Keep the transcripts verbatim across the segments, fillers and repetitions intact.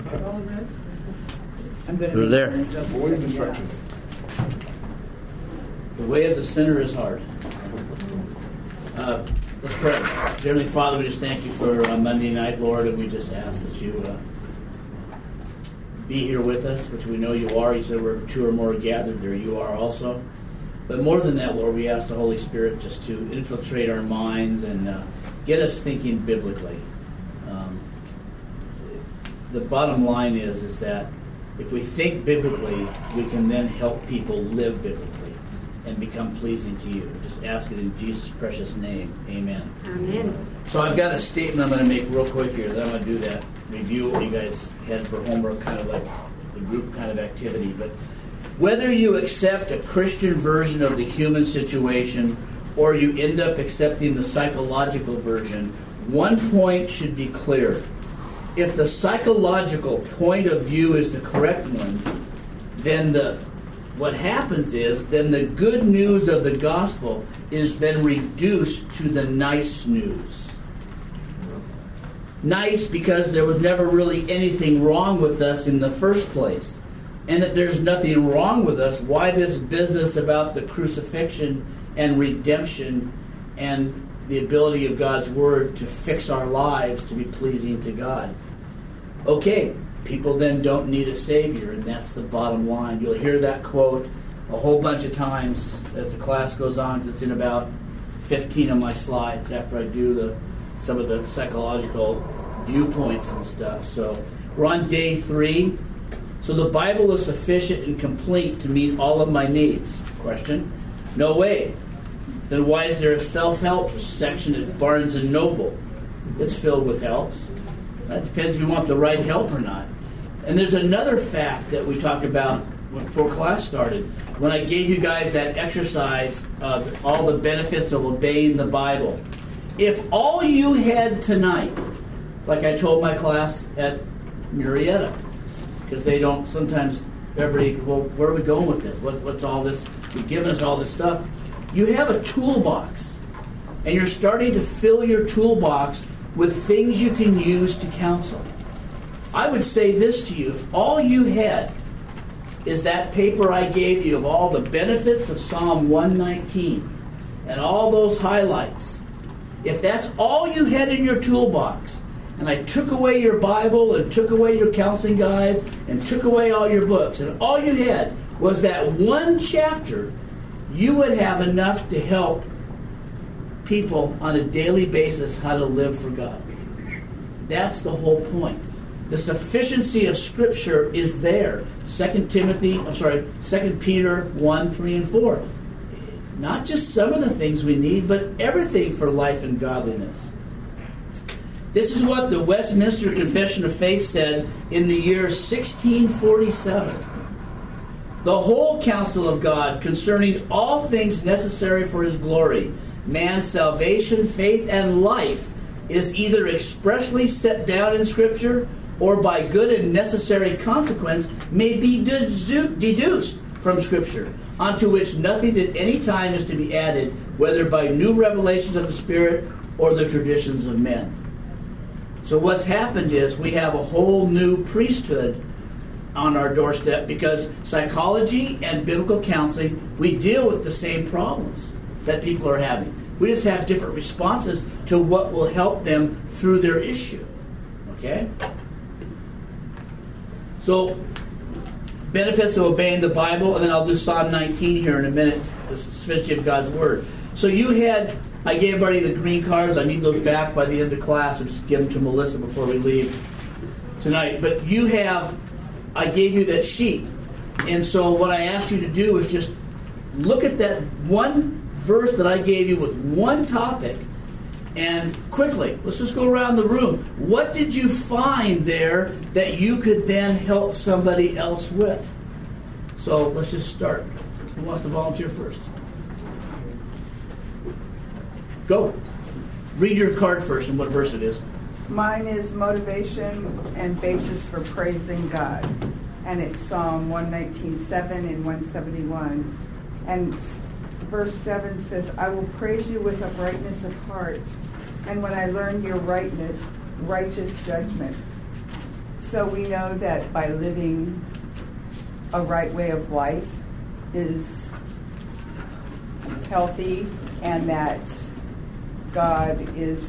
I'm going to We're there. just a Avoid second. distractions. The way of the sinner is hard. Uh, let's pray. Heavenly Father, we just thank you for uh, Monday night, Lord, and we just ask that you uh, be here with us, which we know you are. You said where two or more are gathered, there you are also. But more than that, Lord, we ask the Holy Spirit just to infiltrate our minds and uh, get us thinking biblically. Um, the bottom line is, is that if we think biblically, we can then help people live biblically and become pleasing to you. Just ask it in Jesus' precious name. Amen. Amen. So I've got a statement I'm going to make real quick here. Then I'm going to do that. Review what you guys had for homework, kind of like the group kind of activity. But whether you accept a Christian version of the human situation or you end up accepting the psychological version, one point should be clear. If the psychological point of view is the correct one, then the what happens is, then the good news of the gospel is then reduced to the nice news. Nice because there was never really anything wrong with us in the first place. And that there's nothing wrong with us, why this business about the crucifixion and redemption and the ability of God's Word to fix our lives to be pleasing to God? Okay. People then don't need a Savior, and that's the bottom line. You'll hear that quote a whole bunch of times as the class goes on, because it's in about fifteen of my slides after I do the some of the psychological viewpoints and stuff. So we're on day three. So the Bible is sufficient and complete to meet all of my needs. Question? No way. Then why is there a self-help section at Barnes and Noble? It's filled with helps. That depends if you want the right help or not. And there's another fact that we talked about before class started. When I gave you guys that exercise of all the benefits of obeying the Bible. If all you had tonight, like I told my class at Murrieta, because they don't sometimes, everybody, well, where are we going with this? What, what's all this? You've given us all this stuff. You have a toolbox, and you're starting to fill your toolbox with things you can use to counsel. I would say this to you, if all you had is that paper I gave you of all the benefits of Psalm one nineteen and all those highlights, if that's all you had in your toolbox, and I took away your Bible and took away your counseling guides and took away all your books, and all you had was that one chapter, you would have enough to help people on a daily basis how to live for God. That's the whole point. The sufficiency of Scripture is there. Second Timothy, I'm sorry, Second Peter one, three, and four. Not just some of the things we need, but everything for life and godliness. This is what the Westminster Confession of Faith said in the year sixteen forty-seven. The whole counsel of God concerning all things necessary for His glory, man's salvation, faith, and life, is either expressly set down in Scripture or by good and necessary consequence may be deduced from Scripture, unto which nothing at any time is to be added, whether by new revelations of the Spirit or the traditions of men. So what's happened is we have a whole new priesthood on our doorstep because psychology and biblical counseling, we deal with the same problems that people are having. We just have different responses to what will help them through their issue. Okay? So, benefits of obeying the Bible, and then I'll do Psalm nineteen here in a minute, the sufficiency of God's Word. So you had, I gave everybody the green cards. I need those back by the end of class, or just give them to Melissa before we leave tonight. But you have, I gave you that sheet. And so what I asked you to do is just look at that one verse that I gave you with one topic, and quickly, let's just go around the room. What did you find there that you could then help somebody else with? So let's just start. Who wants to volunteer first? Go. Read your card first and what verse it is. Mine is motivation and basis for praising God. And it's Psalm one nineteen, seven and one seventy-one. And verse seven says, I will praise you with uprightness of heart, and when I learn your rightness, righteous judgments. So we know that by living a right way of life is healthy, and that God is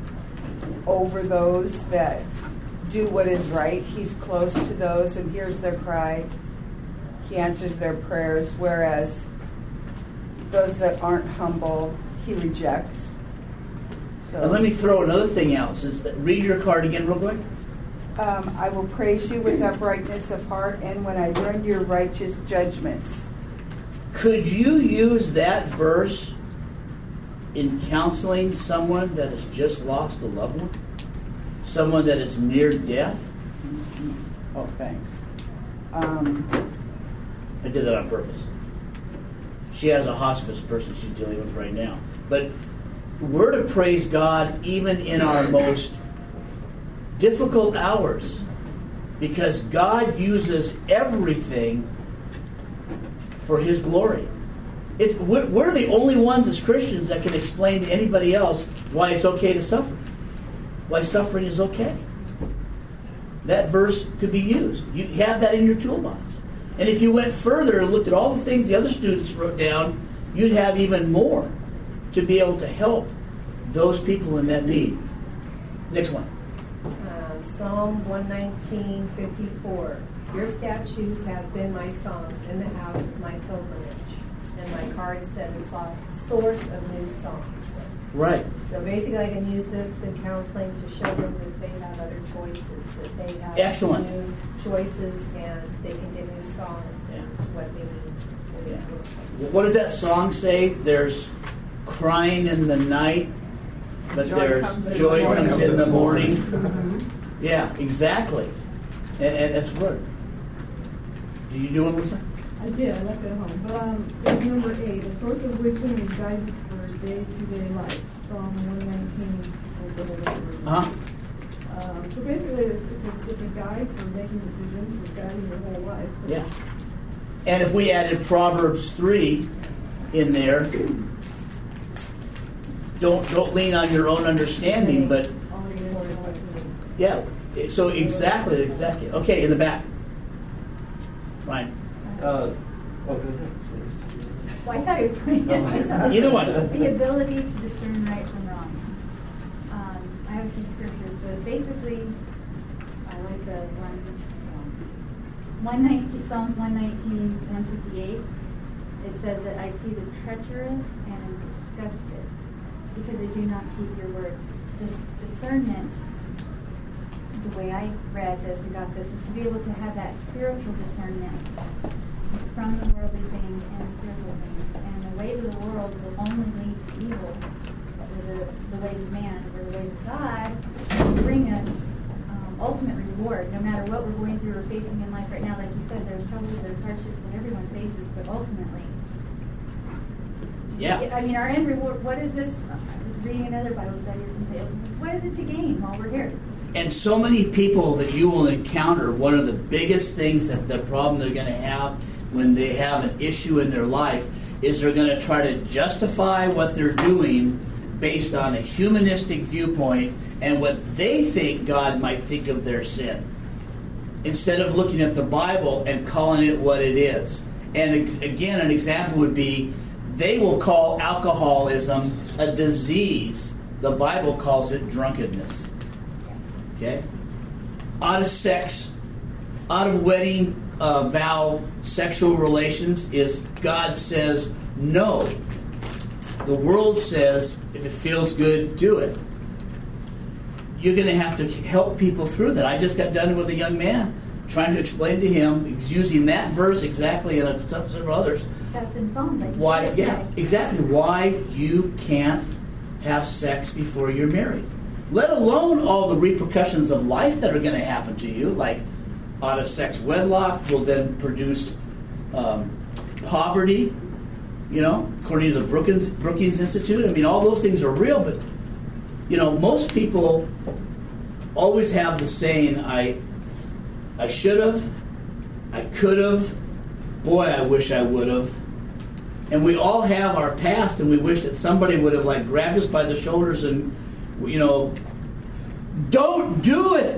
over those that do what is right. He's close to those and hears their cry. He answers their prayers, whereas those that aren't humble, he rejects. So, and let me throw another thing else. Is that, read your card again real quick. Um, I will praise you with uprightness of heart, and when I learn your righteous judgments. Could you use that verse in counseling someone that has just lost a loved one? Someone that is near death? Oh, thanks. Um, I did that on purpose. She has a hospice person she's dealing with right now. But we're to praise God even in our most difficult hours, because God uses everything for His glory. It's, we're, we're the only ones as Christians that can explain to anybody else why it's okay to suffer, why suffering is okay. That verse could be used. You have that in your toolbox. And if you went further and looked at all the things the other students wrote down, you'd have even more to be able to help those people in that need. Next one. Um, Psalm one nineteen, fifty-four. Your statutes have been my songs in the house of my pilgrimage, and my card said a source of new songs. Right. So basically I can use this in counseling to show them that they have other choices, that they have Excellent. new choices, and they can get new songs and Yeah. what they need. To Yeah. What does that song say? There's crying in the night, but Joy there's comes in joy the morning. comes in the morning. Mm-hmm. Yeah, exactly. And, and that's what. Did you do one, Lisa? I did. I left it at home. But um, it's number eight. A source of wisdom is guidance for day-to-day life. Psalm one nineteen. Uh-huh. Um, so basically, it's a, it's a guide for making decisions, for guiding your whole life. Yeah. And if we added Proverbs three in there, don't don't lean on your own understanding, but yeah. So exactly, exactly. Okay, in the back. Fine. Uh, oh, go ahead, please. Well, I thought he was going to Either one. The ability to discern right from wrong. Um, I have a few scriptures, but basically, I like the one, um, one nineteen, Psalms one nineteen, one fifty-eight. It says that I see the treacherous and am disgusted because they do not keep your word. Dis- discernment, the way I read this and got this, is to be able to have that spiritual discernment from the worldly things and spiritual things. And the ways of the world will only lead to evil, or the, the ways of man, or the ways of God will bring us um, ultimate reward, no matter what we're going through or facing in life right now. Like you said, there's troubles, there's hardships that everyone faces, but ultimately, Yeah. I mean, our end reward, what is this? I was reading another Bible study or something. What is it to gain while we're here? And so many people that you will encounter, one of the biggest things that the problem they're going to have when they have an issue in their life is they're going to try to justify what they're doing based on a humanistic viewpoint and what they think God might think of their sin, instead of looking at the Bible and calling it what it is. And again, an example would be they will call alcoholism a disease. The Bible calls it drunkenness. Okay? Out of sex, out of wedding uh, vow sexual relations is God says no. The world says if it feels good, do it. You're going to have to help people through that. I just got done with a young man trying to explain to him, using that verse exactly and several others. That's in Psalms. Like Why? said, Yeah, right? exactly. Why you can't have sex before you're married. Let alone all the repercussions of life that are going to happen to you, like out of sex wedlock will then produce um, poverty, you know, according to the Brookings, Brookings Institute. I mean, all those things are real, but, you know, most people always have the saying, I, I should have, I could have, boy, I wish I would have. And we all have our past, and we wish that somebody would have, like, grabbed us by the shoulders and, you know, don't do it.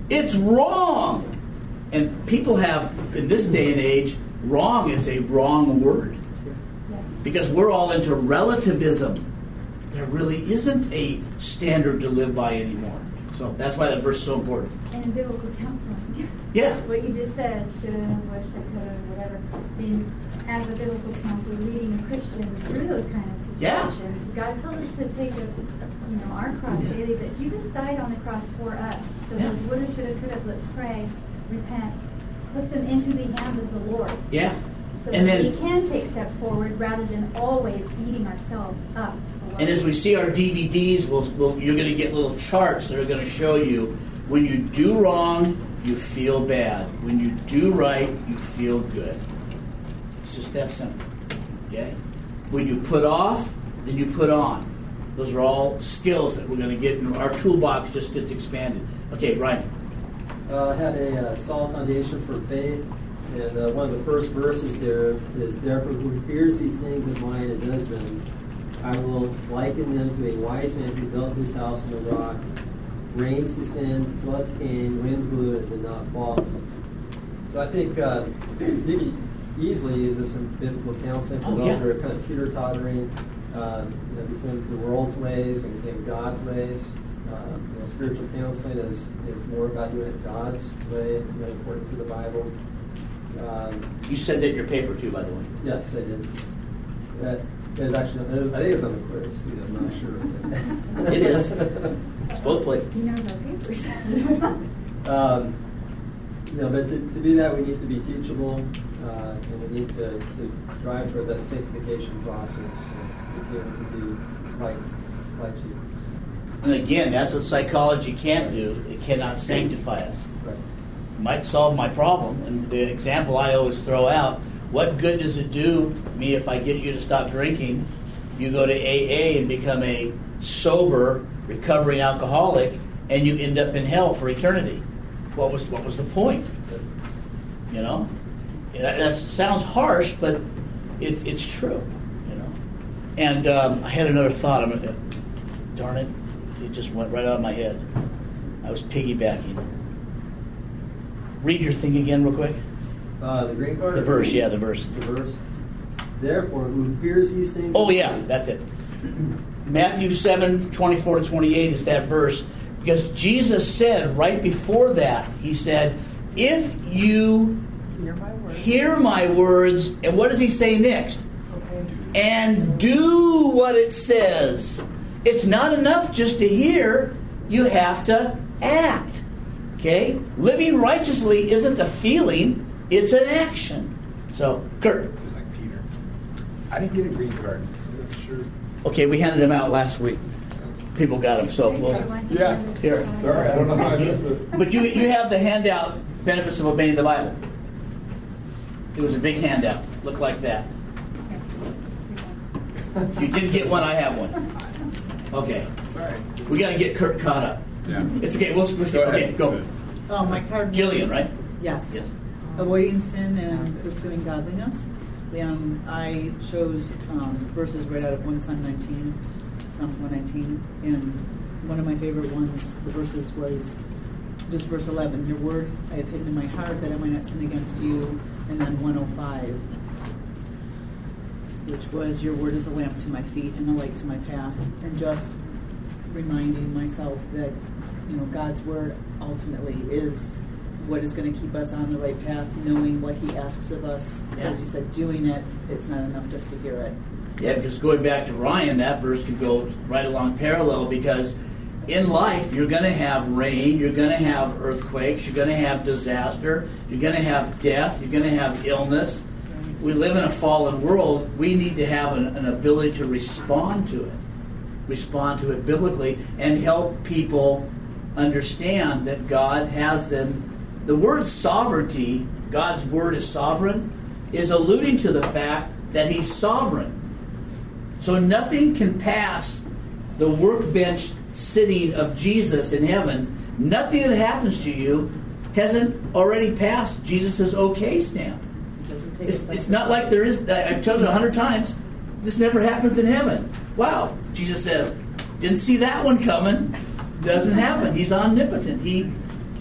It's wrong. And people have, in this day and age, wrong is a wrong word. Because we're all into relativism. There really isn't a standard to live by anymore. So that's why that verse is so important. And in biblical counseling, Yeah. what you just said, should have, wished I could have, whatever. Then, as a biblical counselor, leading a Christian through those kind of situations, Yeah. God tells us to take a, you know, our cross daily. But Jesus died on the cross for us. So Yeah. those woulda, shoulda, coulda. Let's pray, repent, put them into the hands of the Lord, Yeah. so And that then- we can take steps forward rather than always beating ourselves up. for what And as we see our D V Ds, we'll, we'll, you're going to get little charts that are going to show you when you do wrong, you feel bad. When you do right, you feel good. It's just that simple. Okay? When you put off, then you put on. Those are all skills that we're going to get. In our toolbox just gets expanded. Okay, Brian. Uh, I had a uh, solid foundation for faith, and uh, one of the first verses here is, "Therefore, who hears these things of mine and does them, I will liken them to a wise man who built his house on a rock. Rains descended, floods came, winds blew, and it did not fall." So I think uh, maybe easily is this some biblical counseling for Oh, those yeah. who are kind of teeter-tottering uh, you know, between the world's ways and, and God's ways. Uh, you know, spiritual counseling is, is more about doing it God's way, you know, according to the Bible. Um, You said that in your paper too, by the way. yes, I did. That is actually, it was, I think it's on the quiz too. I'm not sure. It is. It's both places. He knows our papers. um, you know, but to, to do that, we need to be teachable, uh, and we need to, to drive toward that sanctification process and be able to do like like Jesus. And again, that's what psychology can't do. It cannot sanctify us. Right. It might solve my problem. And the example I always throw out, what good does it do me if I get you to stop drinking? You go to A A and become a sober, recovering alcoholic, and you end up in hell for eternity. What was what was the point? You know? And that, that sounds harsh, but it, it's true. You know? And um, I had another thought. I'm gonna, darn it. It just went right out of my head. I was piggybacking. Read your thing again real quick. Uh, the green card? The verse, yeah, the verse. The verse. Therefore, who hears these things? Oh, yeah, that's it. Matthew seven, twenty-four to twenty-eight is that verse. Because Jesus said right before that, he said, if you Hear my word. hear my words, and what does he say next? Okay. And do what it says. It's not enough just to hear, you have to act. Okay? Living righteously isn't a feeling, it's an action. So, Kurt. Just like Peter. I didn't get a green card. I'm not sure. Okay, we handed them out last week. People got them, so we'll, Yeah. here. Sorry, I don't know how I missed it. But you you have the handout, Benefits of Obeying the Bible. It was a big handout. Looked like that. If you didn't get one, I have one. Okay. Sorry. We got to get Kurt caught up. Yeah. It's okay. We'll, we'll Go okay, ahead. go. Oh, my card. Jillian, right? Yes. Yes. Avoiding sin and pursuing godliness. Then I chose um, verses right out of First Samuel nineteen, Psalms one nineteen, and one of my favorite ones, the verses was just verse eleven. Your word I have hidden in my heart that I might not sin against you. And then one oh five, which was your word is a lamp to my feet and a light to my path. And just reminding myself that, you know, God's word ultimately is what is going to keep us on the right path, knowing what he asks of us. Yeah. As you said, doing it, it's not enough just to hear it. Yeah, because going back to Ryan, that verse could go right along parallel, because in life you're going to have rain, you're going to have earthquakes, you're going to have disaster, you're going to have death, you're going to have illness. We live in a fallen world. We need to have an, an ability to respond to it, respond to it biblically, and help people understand that God has them. The word sovereignty, God's word is sovereign, is alluding to the fact that he's sovereign. So nothing can pass the workbench sitting of Jesus in heaven. Nothing that happens to you hasn't already passed Jesus' okay stamp. It doesn't take It's, offense it's not to like us. there is, I've told it a hundred times, this never happens in heaven. Wow, Jesus says, didn't see that one coming. Doesn't happen. He's omnipotent. He,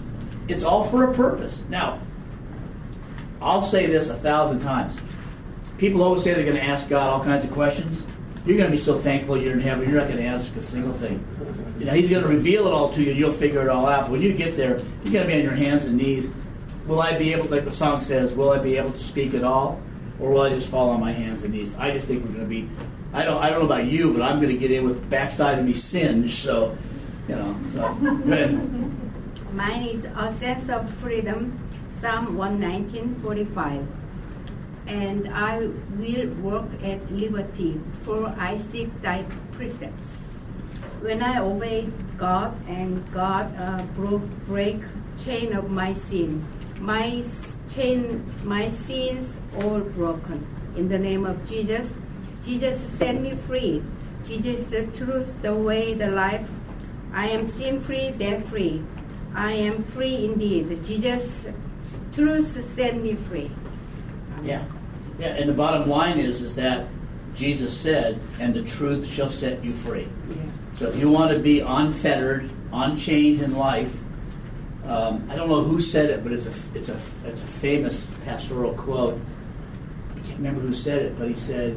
it's all for a purpose. Now, I'll say this a thousand times. People always say they're going to ask God all kinds of questions. You're going to be so thankful you're in heaven, you're not going to ask a single thing. You know, He's going to reveal it all to you, and you'll figure it all out. When you get there, you're going to be on your hands and knees. Will I be able, like the song says, will I be able to speak at all? Or will I just fall on my hands and knees? I just think we're going to be, I don't I don't know about you, but I'm going to get in with backside of me singed, so, you know. So, go ahead. Mine is a sense of freedom, Psalm one nineteen forty-five. And I will walk at liberty, for I seek thy precepts. When I obey God and God uh, broke break chain of my sin, my chain, my sins all broken. In the name of Jesus, Jesus set me free. Jesus, the truth, the way, the life. I am sin free, death free. I am free indeed. Jesus, truth set me free. Amen. Yeah. Yeah, and the bottom line is, is that Jesus said, and the truth shall set you free. Yeah. So if you want to be unfettered, unchained in life, um, I don't know who said it, but it's a, it's a, it's a famous pastoral quote. I can't remember who said it, but he said,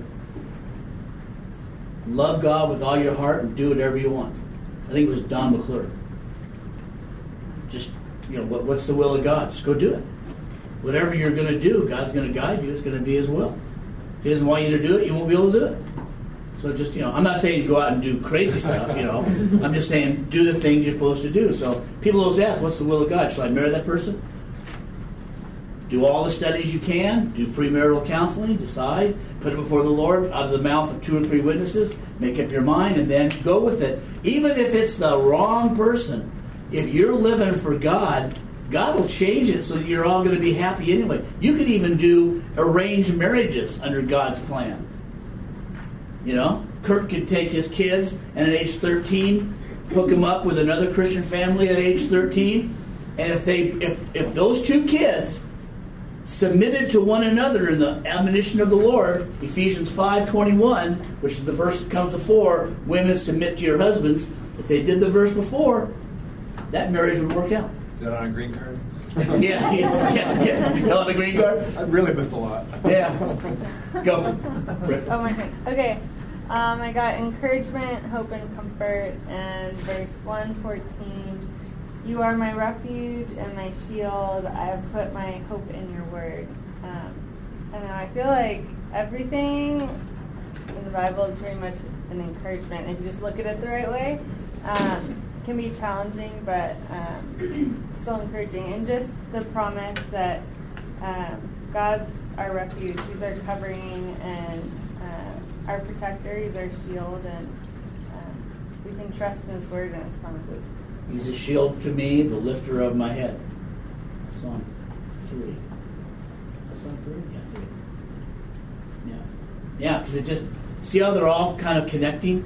love God with all your heart and do whatever you want. I think it was Don McClure. Just, you know, what, what's the will of God? Just go do it. Whatever you're going to do, God's going to guide you. It's going to be His will. If He doesn't want you to do it, you won't be able to do it. So just, you know, I'm not saying go out and do crazy stuff, you know. I'm just saying do the things you're supposed to do. So people always ask, what's the will of God? Should I marry that person? Do all the studies you can. Do premarital counseling. Decide. Put it before the Lord out of the mouth of two or three witnesses. Make up your mind and then go with it. Even if it's the wrong person, if you're living for God, God will change it so that you're all going to be happy anyway. You could even do arranged marriages under God's plan. You know, Kurt could take his kids and at age thirteen hook them up with another Christian family at age thirteen, and if they, if if those two kids submitted to one another in the admonition of the Lord, Ephesians five twenty-one, which is the verse that comes before, women submit to your husbands. If they did the verse before, that marriage would work out. Is that on a green card? yeah, yeah, yeah, yeah. You on the green card? I really missed a lot. Yeah. Go. Oh, my turn. Okay. Um, I got encouragement, hope, and comfort, and verse one fourteen. You are my refuge and my shield. I have put my hope in your word. Um, I don't know. I feel like everything in the Bible is very much an encouragement. If you just look at it the right way, um, it can be challenging, but um, still encouraging. And just the promise that um, God's our refuge. He's our covering and uh, our protector. He's our shield, and um, we can trust in His word and His promises. He's a shield to me, the lifter of my head. Psalm three. That's Psalm three? Yeah, three. Yeah. Yeah, because it just, see how they're all kind of connecting?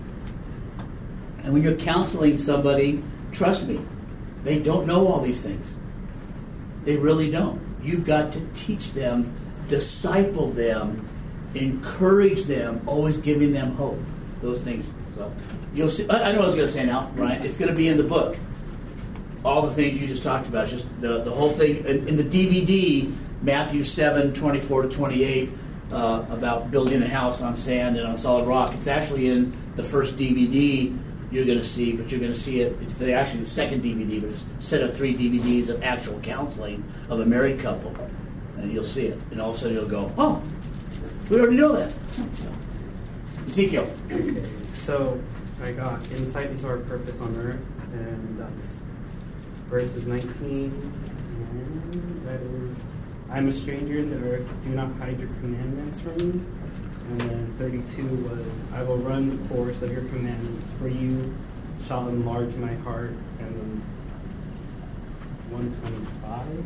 And when you're counseling somebody, trust me, they don't know all these things. They really don't. You've got to teach them, disciple them, encourage them, always giving them hope. Those things. So you'll see. I know what I was going to say now, Brian. It's going to be in the book. All the things you just talked about. It's just the, the whole thing. In, in the D V D, Matthew seven, twenty-four to twenty-eight, uh, about building a house on sand and on solid rock. It's actually in the first D V D you're going to see, but you're going to see it. It's the, actually the second D V D, but it's a set of three D V Ds of actual counseling of a married couple. And you'll see it. And all of a sudden you'll go, oh, we already know that. Ezekiel. Okay, so I got insight into our purpose on earth, and that's verses nineteen, and that is, I'm a stranger in the earth, do not hide your commandments from me. And then thirty-two was, I will run the course of your commandments, for you shall enlarge my heart. And then one twenty-five,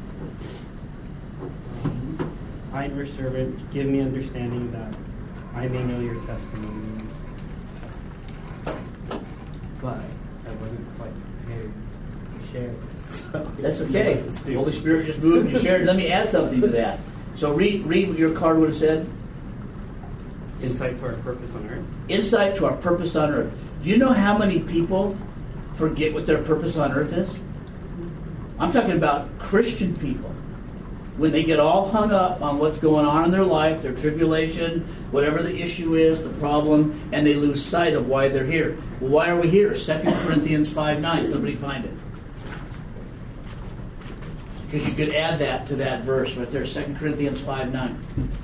um, I, your servant, give me understanding that I may know your testimonies. But I wasn't quite prepared to share this. So That's okay. The Holy Spirit just moved and you shared. Let me add something to that. So read read what your card would have said. Insight to our purpose on earth. Insight to our purpose on earth. Do you know how many people forget what their purpose on earth is? I'm talking about Christian people. When they get all hung up on what's going on in their life, their tribulation, whatever the issue is, the problem, and they lose sight of why they're here. Well, why are we here? Second Corinthians five nine. Somebody find it. Because you could add that to that verse right there, Second Corinthians five nine.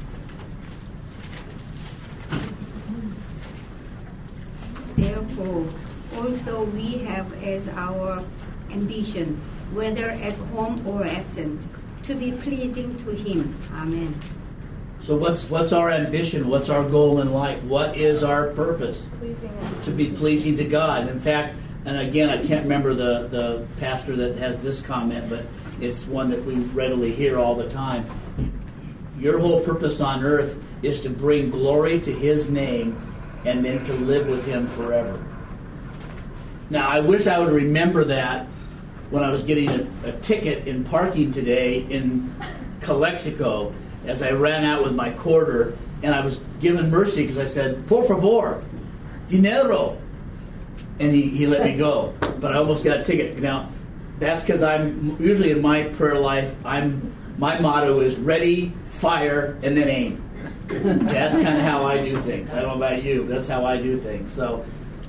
Therefore, also we have as our ambition, whether at home or absent, to be pleasing to Him. Amen. So what's what's our ambition? What's our goal in life? What is our purpose? Pleasing Him. To be pleasing to God. In fact, and again, I can't remember the, the pastor that has this comment, but it's one that we readily hear all the time. Your whole purpose on earth is to bring glory to His name and then to live with Him forever. Now, I wish I would remember that when I was getting a, a ticket in parking today in Calexico as I ran out with my quarter, and I was given mercy because I said, por favor, dinero. And he, he let me go. But I almost got a ticket. Now, that's because I'm usually in my prayer life, I'm my motto is ready, fire, and then aim. That's kind of how I do things. I don't know about you, but that's how I do things. So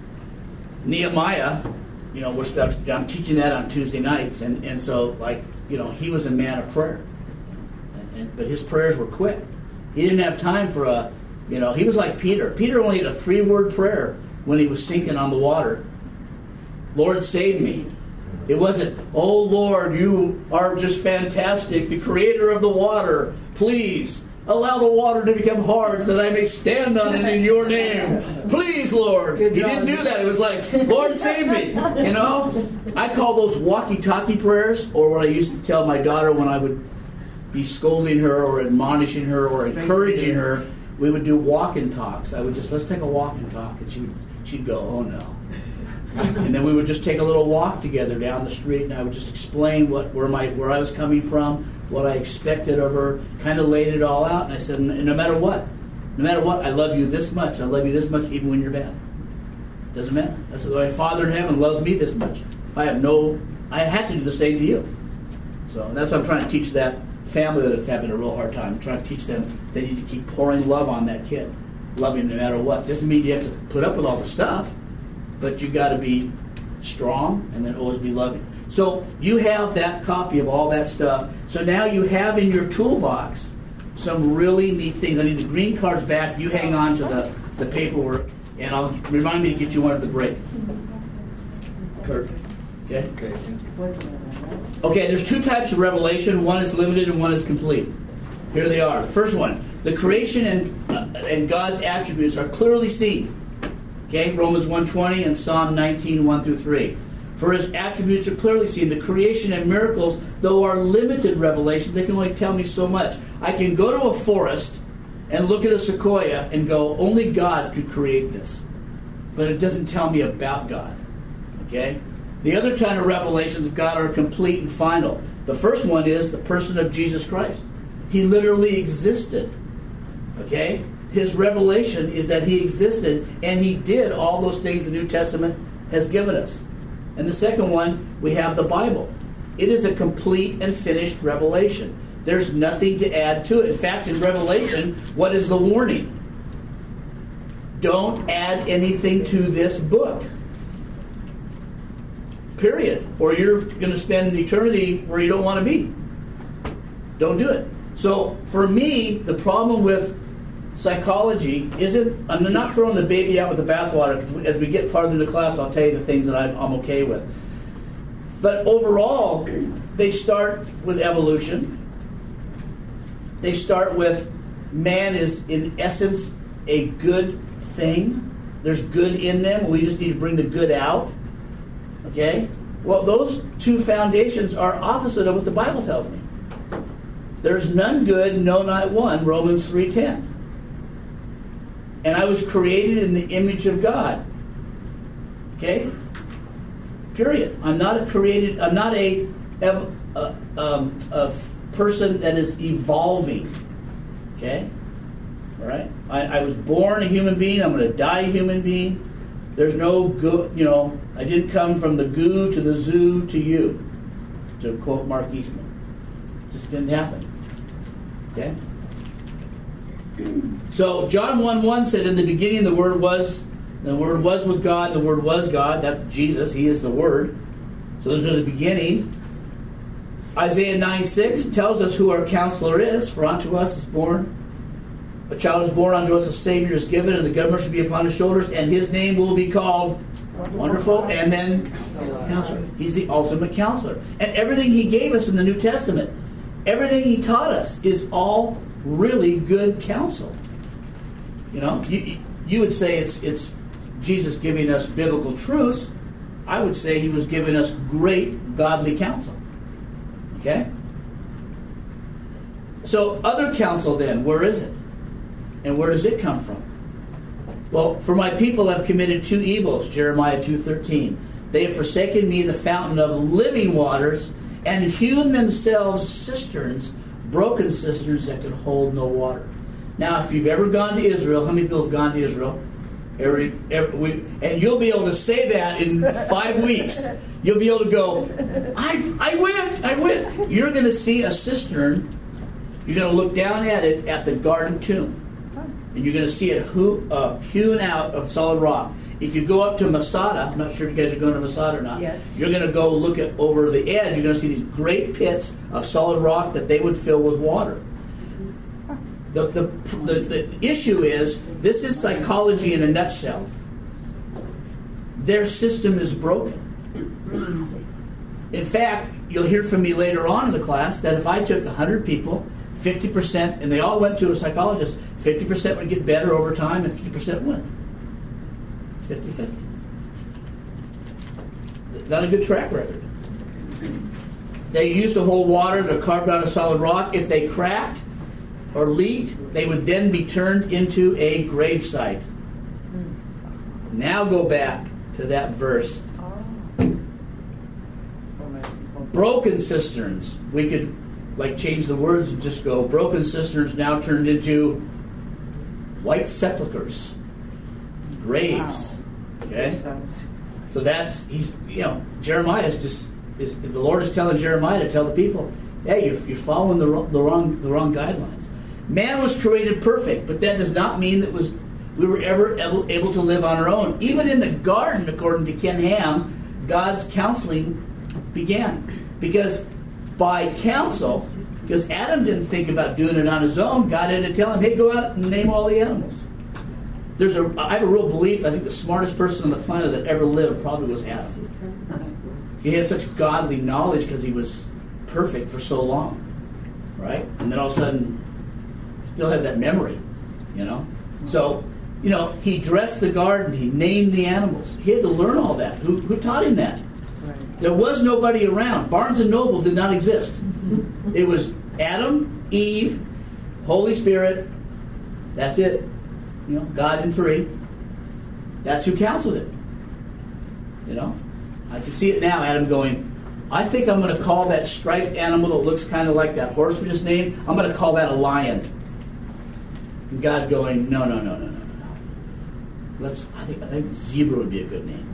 Nehemiah, you know, we're stuck, I'm teaching that on Tuesday nights, and, and so like, you know, he was a man of prayer. And, and, but his prayers were quick. He didn't have time for a, you know, he was like Peter. Peter only had a three-word prayer when he was sinking on the water. Lord, save me. It wasn't, oh Lord, you are just fantastic, the creator of the water. Please allow the water to become hard that I may stand on it in your name. Please, Lord. He didn't do that. It was like, Lord, save me. You know? I call those walkie-talkie prayers, or what I used to tell my daughter when I would be scolding her or admonishing her or encouraging her, we would do walk and talks. I would just, let's take a walk and talk. And she would, she'd go, oh no. And then we would just take a little walk together down the street, and I would just explain what where my where I was coming from, what I expected of her, kind of laid it all out. And I said, no matter what, no matter what, I love you this much. I love you this much even when you're bad. Doesn't matter. That's my Father in heaven loves me this much. I have no, I have to do the same to you. So that's what I'm trying to teach that family that's having a real hard time. I'm trying to teach them they need to keep pouring love on that kid. Love him no matter what. Doesn't mean you have to put up with all the stuff. But you got to be strong and then always be loving. So you have that copy of all that stuff. So now you have in your toolbox some really neat things. I need the green cards back. You hang on to the, the paperwork, and I'll remind me to get you one at the break. Kurt. Okay? Okay, thank you. Okay, there's two types of revelation. One is limited and one is complete. Here they are. The first one, the creation and, uh, and God's attributes are clearly seen. Okay, Romans one twenty and Psalm nineteen, one through three. For His attributes are clearly seen. The creation and miracles, though are limited revelations, they can only tell me so much. I can go to a forest and look at a sequoia and go, only God could create this. But it doesn't tell me about God. Okay? The other kind of revelations of God are complete and final. The first one is the person of Jesus Christ. He literally existed. Okay? His revelation is that He existed and He did all those things the New Testament has given us. And the second one, we have the Bible. It is a complete and finished revelation. There's nothing to add to it. In fact, in Revelation, what is the warning? Don't add anything to this book. Period. Or you're going to spend an eternity where you don't want to be. Don't do it. So, for me, the problem with psychology isn't, I'm not throwing the baby out with the bathwater, because as we get farther into class, I'll tell you the things that I'm, I'm okay with. But overall, they start with evolution. They start with man is, in essence, a good thing. There's good in them. We just need to bring the good out. Okay? Well, those two foundations are opposite of what the Bible tells me. There's none good, no, not one, Romans three ten. And I was created in the image of God. Okay? Period. I'm not a created, I'm not a, a, a, um, a person that is evolving. Okay? All right? I, I was born a human being. I'm going to die a human being. There's no good, you know, I didn't come from the goo to the zoo to you. to quote Mark Eastman. Just didn't happen. Okay? So John one one said, in the beginning the Word was, the Word was with God, the Word was God. That's Jesus. He is the Word. So those are the beginning. Isaiah nine six tells us who our counselor is. For unto us is born, a child is born, unto us a Savior is given, and the government shall be upon his shoulders, and his name will be called Wonderful, and then Counselor. He's the ultimate counselor. And everything he gave us in the New Testament, everything he taught us is all really good counsel. You know, you, you would say it's it's Jesus giving us biblical truths. I would say he was giving us great godly counsel. Okay? So other counsel then, where is it? And where does it come from? Well, for my people have committed two evils, Jeremiah two thirteen. They have forsaken me, the fountain of living waters, and hewn themselves cisterns, broken cisterns that could hold no water. Now, if you've ever gone to Israel, how many people have gone to Israel? Every, every we, and you'll be able to say that in five weeks. You'll be able to go, I, I went, I went. You're going to see a cistern. You're going to look down at it at the Garden Tomb. And you're going to see it hew, uh, hewn out of solid rock. If you go up to Masada, I'm not sure if you guys are going to Masada or not. Yes. You're going to go look at over the edge. You're going to see these great pits of solid rock that they would fill with water. The, the, the, the issue is, this is psychology in a nutshell. Their system is broken. In fact, you'll hear from me later on in the class that if I took one hundred people, fifty percent, and they all went to a psychologist, fifty percent would get better over time and fifty percent wouldn't. It's fifty-fifty. Not a good track record. They used to hold water to carve out a solid rock. If they cracked or leaked, they would then be turned into a gravesite. Now go back to that verse. Broken cisterns. We could like change the words and just go, broken cisterns now turned into white sepulchres, graves. Wow. Okay, so that's he's you know Jeremiah is just is the Lord is telling Jeremiah to tell the people, hey, you're, you're following the wrong, the wrong the wrong guidelines. Man was created perfect, but that does not mean that was we were ever able, able to live on our own. Even in the garden, according to Ken Ham, God's counseling began. Because by counsel, because Adam didn't think about doing it on his own, God had to tell him, hey, go out and name all the animals. There's a, I have a real belief, I think the smartest person on the planet that ever lived probably was Adam. He had such godly knowledge because he was perfect for so long. Right? And then all of a sudden, still had that memory, you know? So, you know, he dressed the garden, he named the animals. He had to learn all that. Who, who taught him that? There was nobody around. Barnes and Noble did not exist. It was Adam, Eve, Holy Spirit. That's it. You know, God in three. That's who counseled it. You know, I can see it now. Adam going, I think I'm going to call that striped animal that looks kind of like that horse we just named. I'm going to call that a lion. And God going, no, no, no, no, no, no, no. Let's. I think I think zebra would be a good name.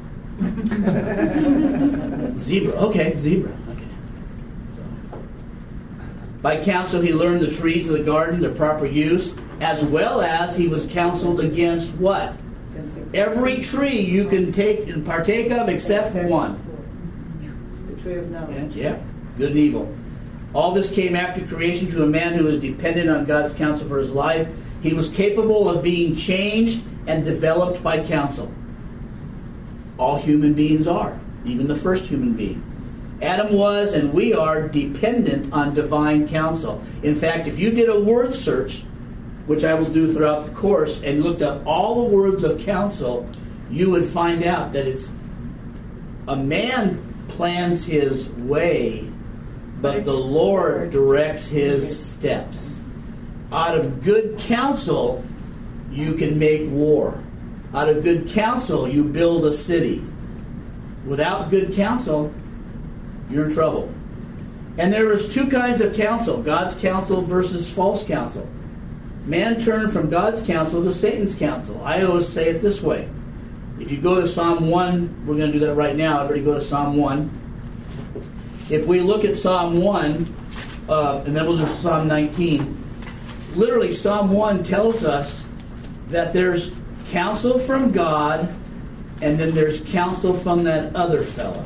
Zebra. Okay, zebra. Okay. So, by counsel, he learned the trees of the garden, their proper use, as well as he was counseled against what? Every tree you can take and partake of except one. The tree of knowledge. Yeah, yeah. Good and evil. All this came after creation to a man who was dependent on God's counsel for his life. He was capable of being changed and developed by counsel. All human beings are, even the first human being. Adam was, and we are, dependent on divine counsel. In fact, if you did a word search, which I will do throughout the course, and looked up all the words of counsel, you would find out that it's a man plans his way, but the Lord directs his steps. Out of good counsel, you can make war. Out of good counsel, you build a city. Without good counsel, you're in trouble. And there is two kinds of counsel, God's counsel versus false counsel. Man turned from God's counsel to Satan's counsel. I always say it this way. If you go to Psalm one, we're going to do that right now. Everybody go to Psalm one. if we look at Psalm one, uh, and then we'll do Psalm nineteen, literally Psalm one tells us that there's counsel from God, and then there's counsel from that other fellow.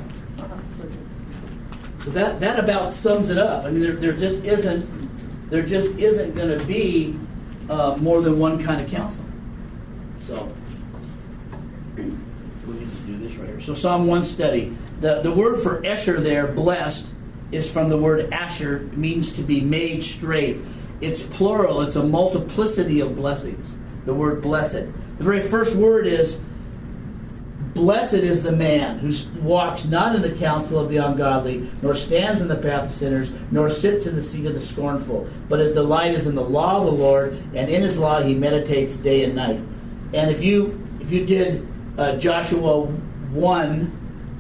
So that, that about sums it up. I mean, there, there just isn't there just isn't going to be uh, more than one kind of counsel. So we can just do this right here. So Psalm one study. The the word for Esher there, blessed, is from the word Asher, means to be made straight. It's plural. It's a multiplicity of blessings. The word blessed. The very first word is, blessed is the man who walks not in the counsel of the ungodly, nor stands in the path of sinners, nor sits in the seat of the scornful. But his delight is in the law of the Lord, and in his law he meditates day and night. And if you if you did uh, Joshua one,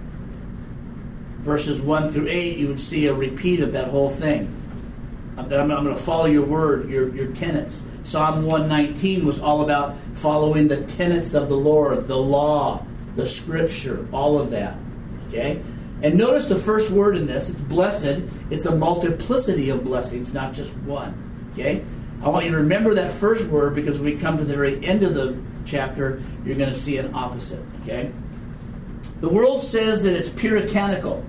verses one through eight, you would see a repeat of that whole thing. I'm, I'm going to follow your word, your, your tenets. Psalm one nineteen was all about following the tenets of the Lord, the law, the scripture, all of that. Okay? And notice the first word in this, it's blessed. It's a multiplicity of blessings, not just one. Okay? I want you to remember that first word, because when we come to the very end of the chapter, you're going to see an opposite. Okay? The world says that it's puritanical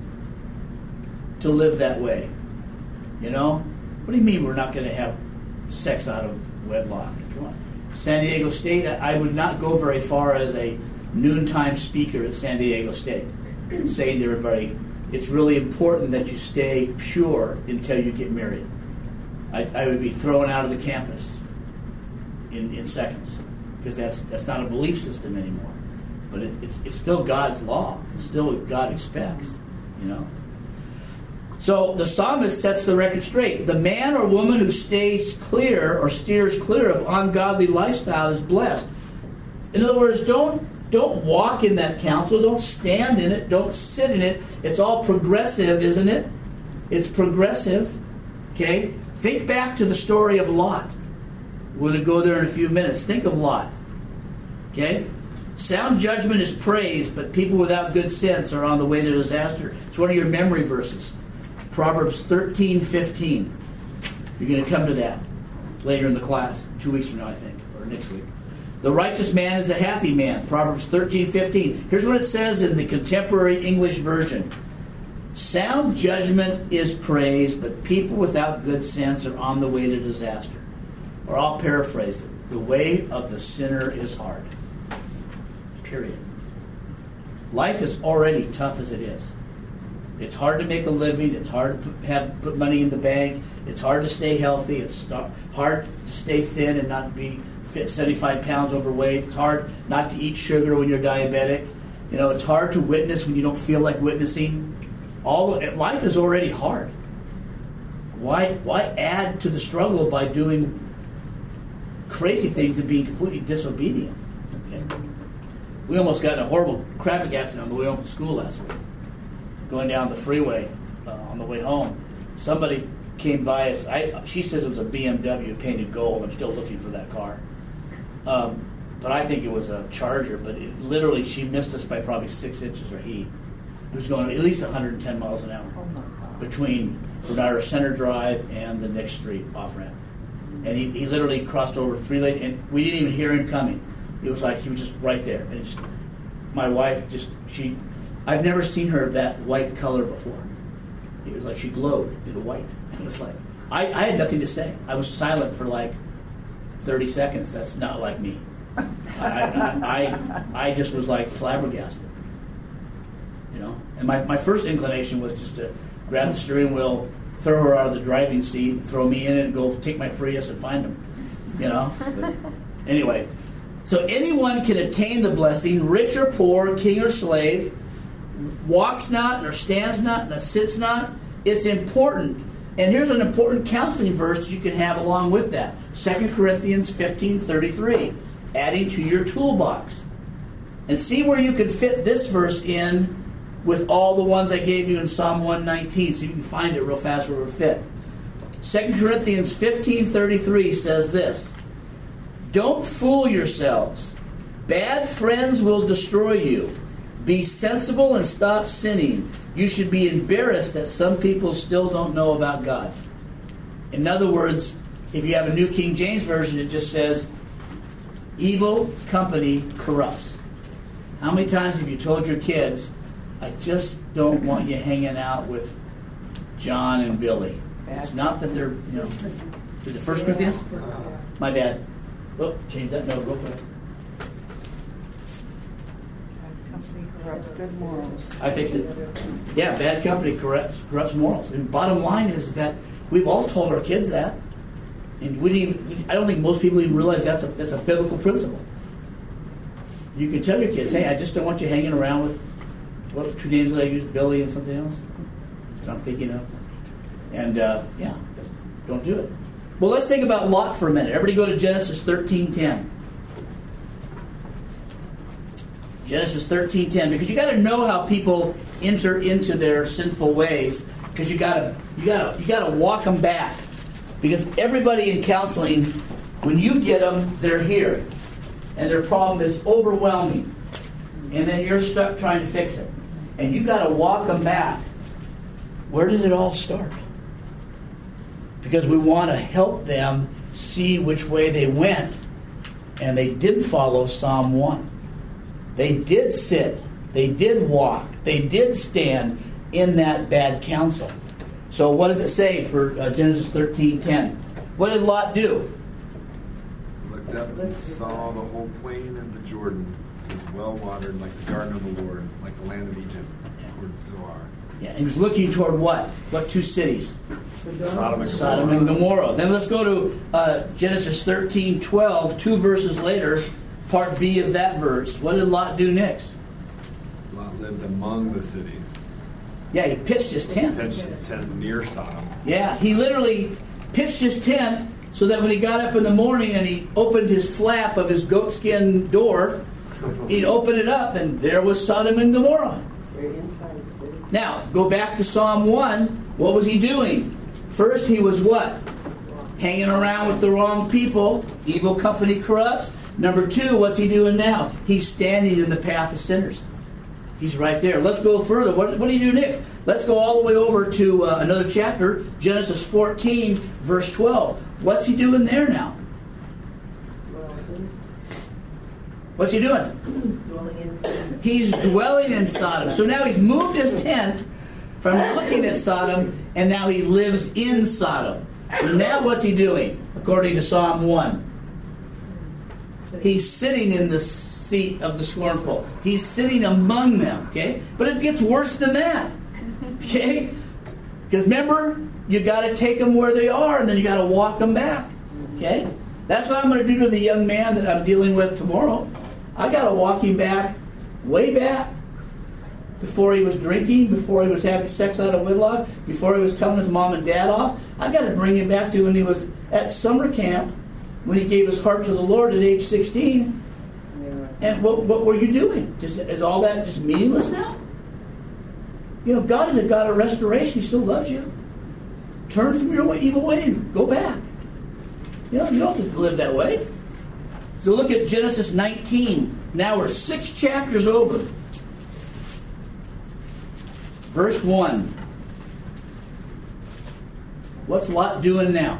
to live that way. You know? What do you mean we're not going to have sex out of wedlock? Come on. San Diego State, I would not go very far as a noontime speaker at San Diego State, saying to everybody, it's really important that you stay pure until you get married. I, I would be thrown out of the campus in, in seconds, because that's that's not a belief system anymore. But it, it's, it's still God's law. It's still what God expects, you know. So the psalmist sets the record straight. The man or woman who stays clear or steers clear of ungodly lifestyle is blessed. In other words, don't Don't walk in that counsel. Don't stand in it. Don't sit in it. It's all progressive, isn't it? It's progressive. Okay? Think back to the story of Lot. We're going to go there in a few minutes. Think of Lot. Okay? Sound judgment is praised, but people without good sense are on the way to disaster. It's one of your memory verses. Proverbs thirteen fifteen. You're going to come to that later in the class. Two weeks from now, I think. Or next week. The righteous man is a happy man. Proverbs thirteen fifteen. Here's what it says in the contemporary English version. Sound judgment is praised, but people without good sense are on the way to disaster. Or I'll paraphrase it. The way of the sinner is hard. Period. Life is already tough as it is. It's hard to make a living. It's hard to put, have put money in the bank. It's hard to stay healthy. It's hard to stay thin and not be fit, seventy-five pounds overweight. It's hard not to eat sugar when you're diabetic. You know, it's hard to witness when you don't feel like witnessing. All life is already hard. Why why add to the struggle by doing crazy things and being completely disobedient? Okay. We almost got in a horrible traffic accident on the way home from school last week. Going down the freeway uh, on the way home, somebody came by us. I, she says it was a B M W painted gold. I'm still looking for that car. Um, but I think it was a Charger. But it, literally, she missed us by probably six inches or he. It was going at least one hundred ten miles an hour between Bernardo Center Drive and the next street off-ramp. And he, he literally crossed over three lanes, and we didn't even hear him coming. It was like he was just right there. And just, my wife just, she... I've never seen her that white color before. It was like she glowed in the white. It was like, I, I had nothing to say. I was silent for like thirty seconds. That's not like me. I, I, I, I just was like flabbergasted. You know? And my, my first inclination was just to grab the steering wheel, throw her out of the driving seat, throw me in it, and go take my Prius and find him. You know? But anyway. So anyone can attain the blessing, rich or poor, king or slave, walks not, nor stands not, nor sits not. It's important. And here's an important counseling verse that you can have along with that. Second Corinthians fifteen thirty-three. Adding to your toolbox. And see where you can fit this verse in with all the ones I gave you in Psalm one nineteen. So you can find it real fast where it will fit. Second Corinthians fifteen thirty-three says this. Don't fool yourselves. Bad friends will destroy you. Be sensible and stop sinning. You should be embarrassed that some people still don't know about God. In other words, if you have a New King James Version, it just says, evil company corrupts. How many times have you told your kids, I just don't want you hanging out with John and Billy? It's not that they're, you know, is it First Corinthians? My bad. Oh, change that note real quick. Company corrupts good morals. I fixed it. Yeah, bad company corrupts, corrupts morals. And bottom line is that we've all told our kids that. And we didn't even, I don't think most people even realize that's a, that's a biblical principle. You can tell your kids, hey, I just don't want you hanging around with, what two names did I use? Billy and something else? That I'm thinking of. And, uh, yeah, don't do it. Well, let's think about Lot for a minute. Everybody go to Genesis thirteen ten. Genesis thirteen ten, because you got to know how people enter into their sinful ways, because you got to you got to you got to walk them back. Because everybody in counseling, when you get them, they're here, and their problem is overwhelming, and then you're stuck trying to fix it, and you got to walk them back. Where did it all start? Because we want to help them see which way they went, and they did follow Psalm one. They did sit, they did walk, they did stand in that bad counsel. So what does it say for uh, Genesis thirteen ten? What did Lot do? Looked up and saw the whole plain of the Jordan was well watered, like the garden of the Lord, like the land of Egypt, towards Zoar. Yeah, he was looking toward what? What two cities? Sodom and Sodom and Gomorrah. Then let's go to uh, Genesis thirteen twelve, two verses later, part B of that verse. What did Lot do next? Lot lived among the cities. Yeah, he pitched his tent. Pitched his tent near Sodom. Yeah, he literally pitched his tent so that when he got up in the morning and he opened his flap of his goatskin door, he'd open it up and there was Sodom and Gomorrah. Now, go back to Psalm one. What was he doing? First, he was what? Hanging around with the wrong people. Evil company corrupts. Number two, what's he doing now? He's standing in the path of sinners. He's right there. Let's go further. What, what do you do next? Let's go all the way over to uh, another chapter, Genesis fourteen, verse twelve. What's he doing there now? What's he doing? Dwelling in Sodom. He's dwelling in Sodom. So now he's moved his tent from looking at Sodom, and now he lives in Sodom. So now what's he doing, according to Psalm one? He's sitting in the seat of the scornful. He's sitting among them, okay? But it gets worse than that, okay? Because remember, you got to take them where they are, and then you got to walk them back, okay? That's what I'm going to do to the young man that I'm dealing with tomorrow. I got to walk him back, way back, before he was drinking, before he was having sex out of wedlock, before he was telling his mom and dad off. I got to bring him back to when he was at summer camp, when he gave his heart to the Lord at age sixteen. And what, what were you doing? Is, is all that just meaningless now? You know, God is a God of restoration. He still loves you. Turn from your evil way and go back. You know, you don't have to live that way. So look at Genesis nineteen. Now we're six chapters over. Verse one. What's Lot doing now?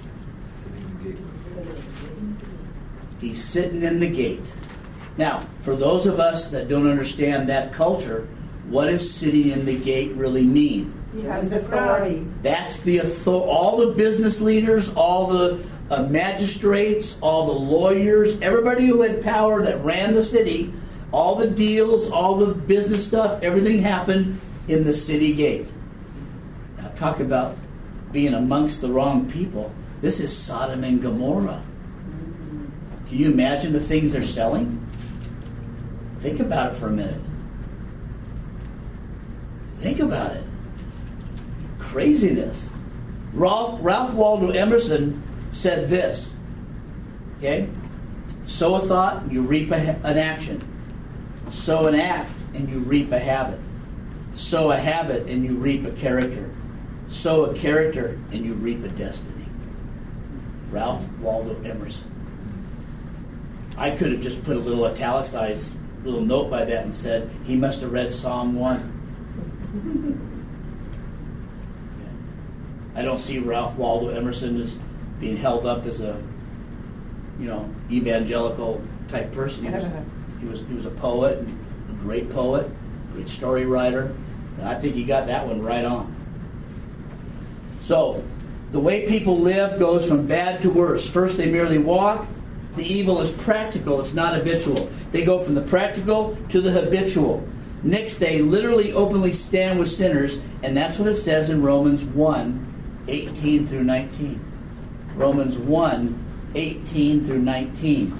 He's sitting in the gate. Now, for those of us that don't understand that culture, what does sitting in the gate really mean? He has authority. That's the author- all the business leaders, all the uh, magistrates, all the lawyers, everybody who had power that ran the city, all the deals, all the business stuff, everything happened in the city gate. Now, talk about being amongst the wrong people. This is Sodom and Gomorrah. Can you imagine the things they're selling? Think about it for a minute. Think about it. Craziness. Ralph, Ralph Waldo Emerson said this. Okay? Sow a thought, you reap a, an action. Sow an act, and you reap a habit. Sow a habit, and you reap a character. Sow a character, and you reap a destiny. Ralph Waldo Emerson. I could have just put a little italicized little note by that and said he must have read Psalm one. I don't see Ralph Waldo Emerson as being held up as a, you know, evangelical type person. He was, he was, he was a poet, a great poet, great story writer. And I think he got that one right on. So, the way people live goes from bad to worse. First, they merely walk. The evil is practical. It's not habitual. They go from the practical to the habitual. Next, they literally openly stand with sinners, and that's what it says in Romans one, eighteen through nineteen. Romans one, eighteen through nineteen.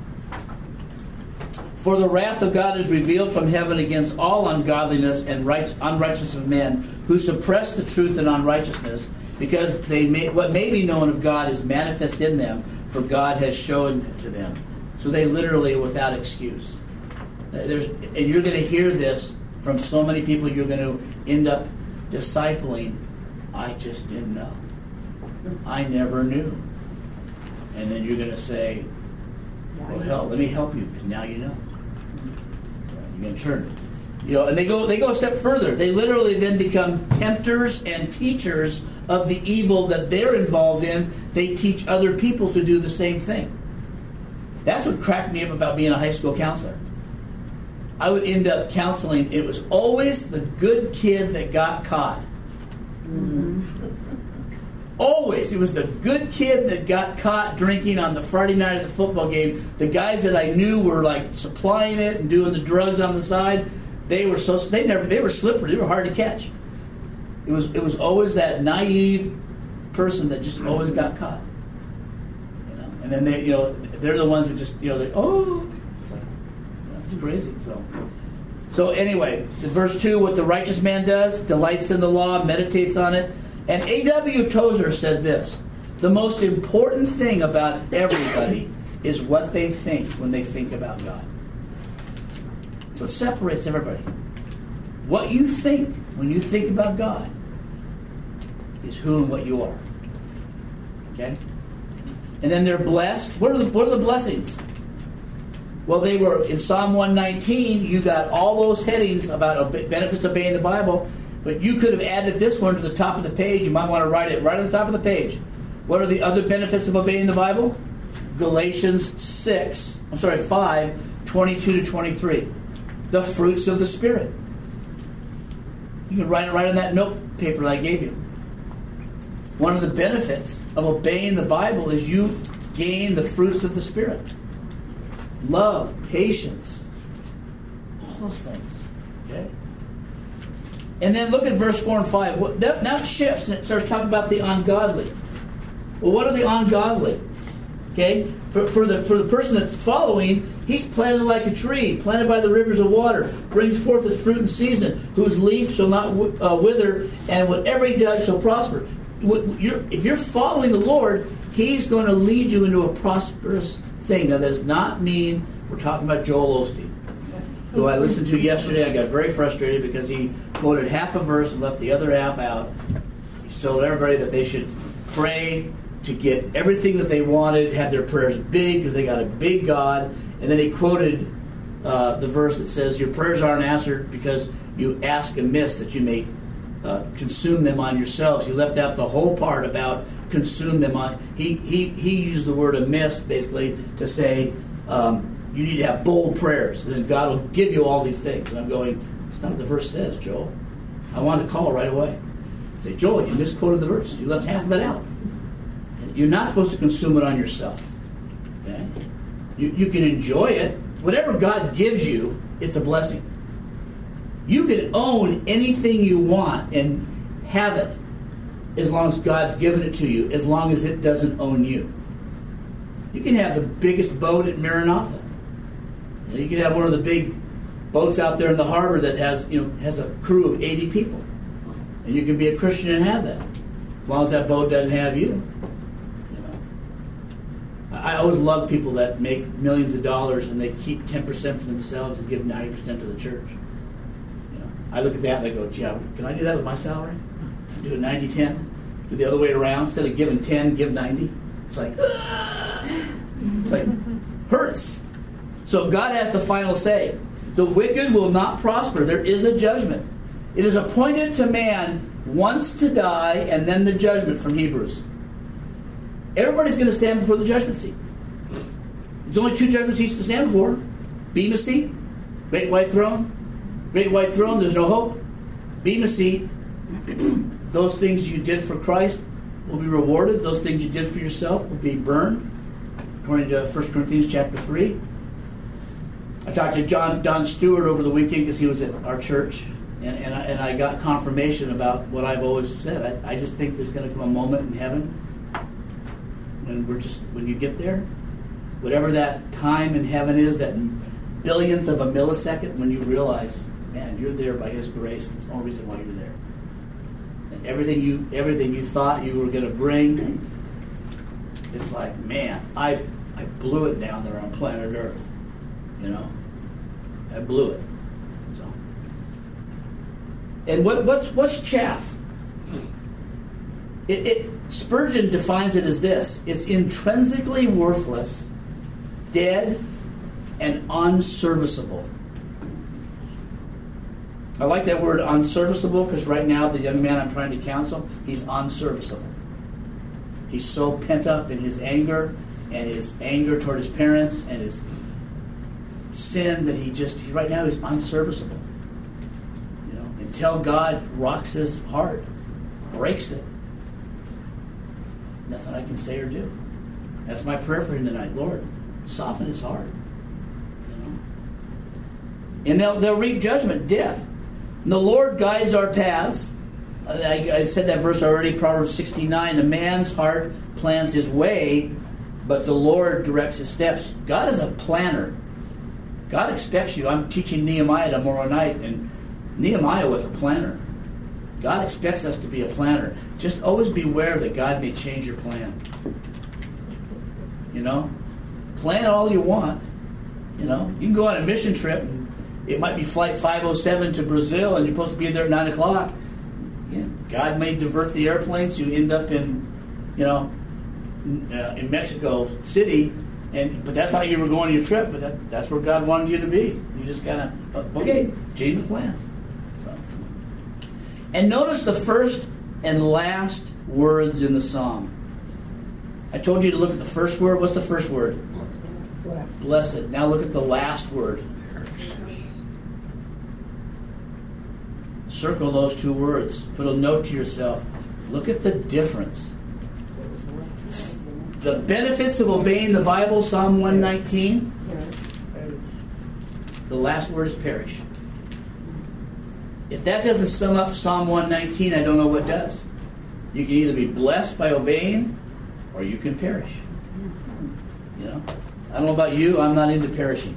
For the wrath of God is revealed from heaven against all ungodliness and right, unrighteousness of men who suppress the truth in unrighteousness, because they may, what may be known of God is manifest in them, for God has shown to them. So they literally are without excuse. There's, and you're going to hear this from so many people you're going to end up discipling. I just didn't know. I never knew. And then you're going to say, well, hell, let me help you, because now you know. So you're going to turn. You know, and they go they go a step further. They literally then become tempters and teachers of the evil that they're involved in. They teach other people to do the same thing. That's what cracked me up about being a high school counselor. I would end up counseling. It was always the good kid that got caught. Mm-hmm. Always. It was the good kid that got caught drinking on the Friday night of the football game. The guys that I knew were like supplying it and doing the drugs on the side. They were so they never they were slippery. They were hard to catch. It was it was always that naive person that just always got caught. You know, and then they you know they're the ones that just you know they oh it's like that's crazy. So so anyway, in verse two, what the righteous man does, delights in the law, meditates on it. And A W Tozer said this: the most important thing about everybody is what they think when they think about God. So it separates everybody. What you think when you think about God is who and what you are. Okay? And then they're blessed. What are the, what are the blessings? Well, they were in Psalm one nineteen, you got all those headings about benefits of obeying the Bible, but you could have added this one to the top of the page. You might want to write it right on the top of the page. What are the other benefits of obeying the Bible? Galatians six, I'm sorry, five, twenty-two to twenty-three. The fruits of the Spirit. You can write it right on that note paper that I gave you. One of the benefits of obeying the Bible is you gain the fruits of the Spirit. Love, patience, all those things. Okay? And then look at verse four and five. Now it shifts and it starts talking about the ungodly. Well, what are the ungodly? Okay? For, for the for the person that's following, he's planted like a tree, planted by the rivers of water, brings forth its fruit in season, whose leaf shall not uh, wither, and whatever he does shall prosper. You're, if you're following the Lord, he's going to lead you into a prosperous thing. Now, that does not mean we're talking about Joel Osteen, who I listened to yesterday. I got very frustrated because he quoted half a verse and left the other half out. He told everybody that they should pray to get everything that they wanted, have their prayers big because they got a big God. And then he quoted uh, the verse that says, your prayers aren't answered because you ask amiss that you may uh, consume them on yourselves. He left out the whole part about consume them on. He he, he used the word amiss basically to say um, you need to have bold prayers. And then God will give you all these things. And I'm going, that's not what the verse says, Joel. I wanted to call right away. I say, Joel, you misquoted the verse. You left half of it out. You're not supposed to consume it on yourself. Okay? You, you can enjoy it. Whatever God gives you, it's a blessing. You can own anything you want and have it as long as God's given it to you, as long as it doesn't own you. You can have the biggest boat at Maranatha. You know, you can have one of the big boats out there in the harbor that has, you know, has a crew of eighty people. And you can be a Christian and have that, as long as that boat doesn't have you. I always love people that make millions of dollars and they keep ten percent for themselves and give ninety percent to the church. You know, I look at that and I go, gee, can I do that with my salary? Do it ninety ten? Do the other way around? Instead of giving ten, give ninety? It's like, ah! It's like, hurts. So God has the final say. The wicked will not prosper. There is a judgment. It is appointed to man once to die, and then the judgment from Hebrews. Everybody's going to stand before the judgment seat. There's only two judgment seats to stand before. Bema seat, great white throne. Great white throne, there's no hope. Bema seat, those things you did for Christ will be rewarded. Those things you did for yourself will be burned, according to First Corinthians chapter three. I talked to John Don Stewart over the weekend because he was at our church, and, and, I, and I got confirmation about what I've always said. I, I just think there's going to come a moment in heaven when we're just when you get there, whatever that time in heaven is, that billionth of a millisecond, when you realize, man, you're there by His grace. That's the only reason why you're there. And everything you everything you thought you were going to bring, it's like, man, I I blew it down there on planet Earth. You know, I blew it. So, and what what's what's chaff? It, it Spurgeon defines it as this: it's intrinsically worthless, dead, and unserviceable. I like that word unserviceable because right now the young man I'm trying to counsel, he's unserviceable. He's so pent up in his anger and his anger toward his parents and his sin that he just, he, right now he's unserviceable. You know, until God rocks his heart, breaks it. Nothing I can say or do. That's my prayer for him tonight. Lord, soften his heart. You know? And they'll, they'll reap judgment, death. And the Lord guides our paths. I, I said that verse already, Proverbs sixty-nine. A man's heart plans his way, but the Lord directs his steps. God is a planner. God expects you. I'm teaching Nehemiah tomorrow night, and Nehemiah was a planner. God expects us to be a planner. Just always beware that God may change your plan. You know? Plan all you want. You know? You can go on a mission trip, and it might be flight five oh seven to Brazil, and you're supposed to be there at nine o'clock. Yeah, God may divert the airplanes. You end up in, you know, uh, in Mexico City, and but that's not how you were going on your trip. But that, that's where God wanted you to be. You just kind of okay, change the plans. So, and notice the first and last words in the psalm. I told you to look at the first word. What's the first word? Blessed. Blessed. Now look at the last word. Circle those two words. Put a note to yourself. Look at the difference. The benefits of obeying the Bible, Psalm one nineteen. The last word is perish. If that doesn't sum up Psalm one nineteen, I don't know what does. You can either be blessed by obeying, or you can perish. You know, I don't know about you. I'm not into perishing.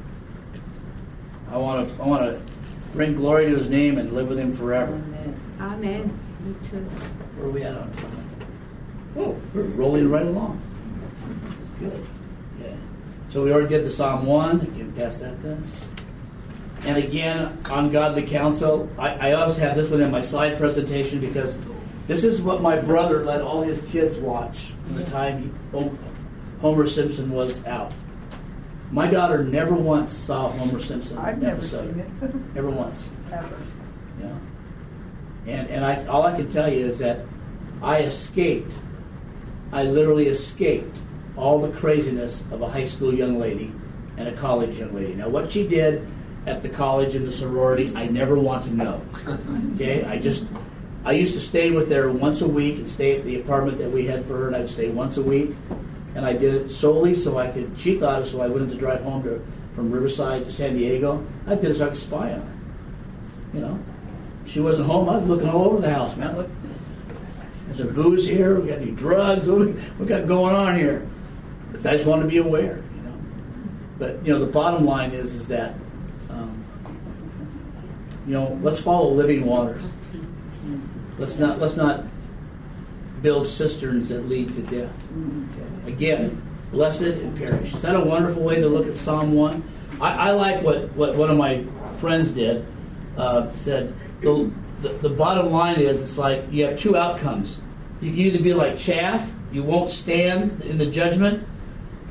I want to. I want to bring glory to His name and live with Him forever. Amen. Amen. Me too. Where are we at on time? Oh, we're rolling right along. This is good. Yeah. So we already did the Psalm one. You can pass that then. And again, on godly counsel, I, I always have this one in my slide presentation because this is what my brother let all his kids watch from the time he, Homer Simpson was out. My daughter never once saw Homer Simpson I've episode. never seen it. Never once. Ever. You know? And and I all I can tell you is that I escaped. I literally escaped all the craziness of a high school young lady and a college young lady. Now, what she did at the college and the sorority, I never want to know. Okay? I just, I used to stay with her once a week and stay at the apartment that we had for her, and I would stay once a week. And I did it solely so I could, she thought it so I wouldn't have to drive home to, from Riverside to San Diego. I did it so I could spy on her. You know? She wasn't home. I was looking all over the house, man. Look, there's some booze here. We got any drugs. What we, we got going on here? But I just wanted to be aware, you know. But, you know, the bottom line is, is that, um, you know, let's follow living waters. Let's not, let's not build cisterns that lead to death. Okay. Again, blessed and perish. Is that a wonderful way to look at Psalm one? I, I like what, what one of my friends did. Uh, said the, the the bottom line is it's like you have two outcomes. You can either be like chaff, you won't stand in the judgment,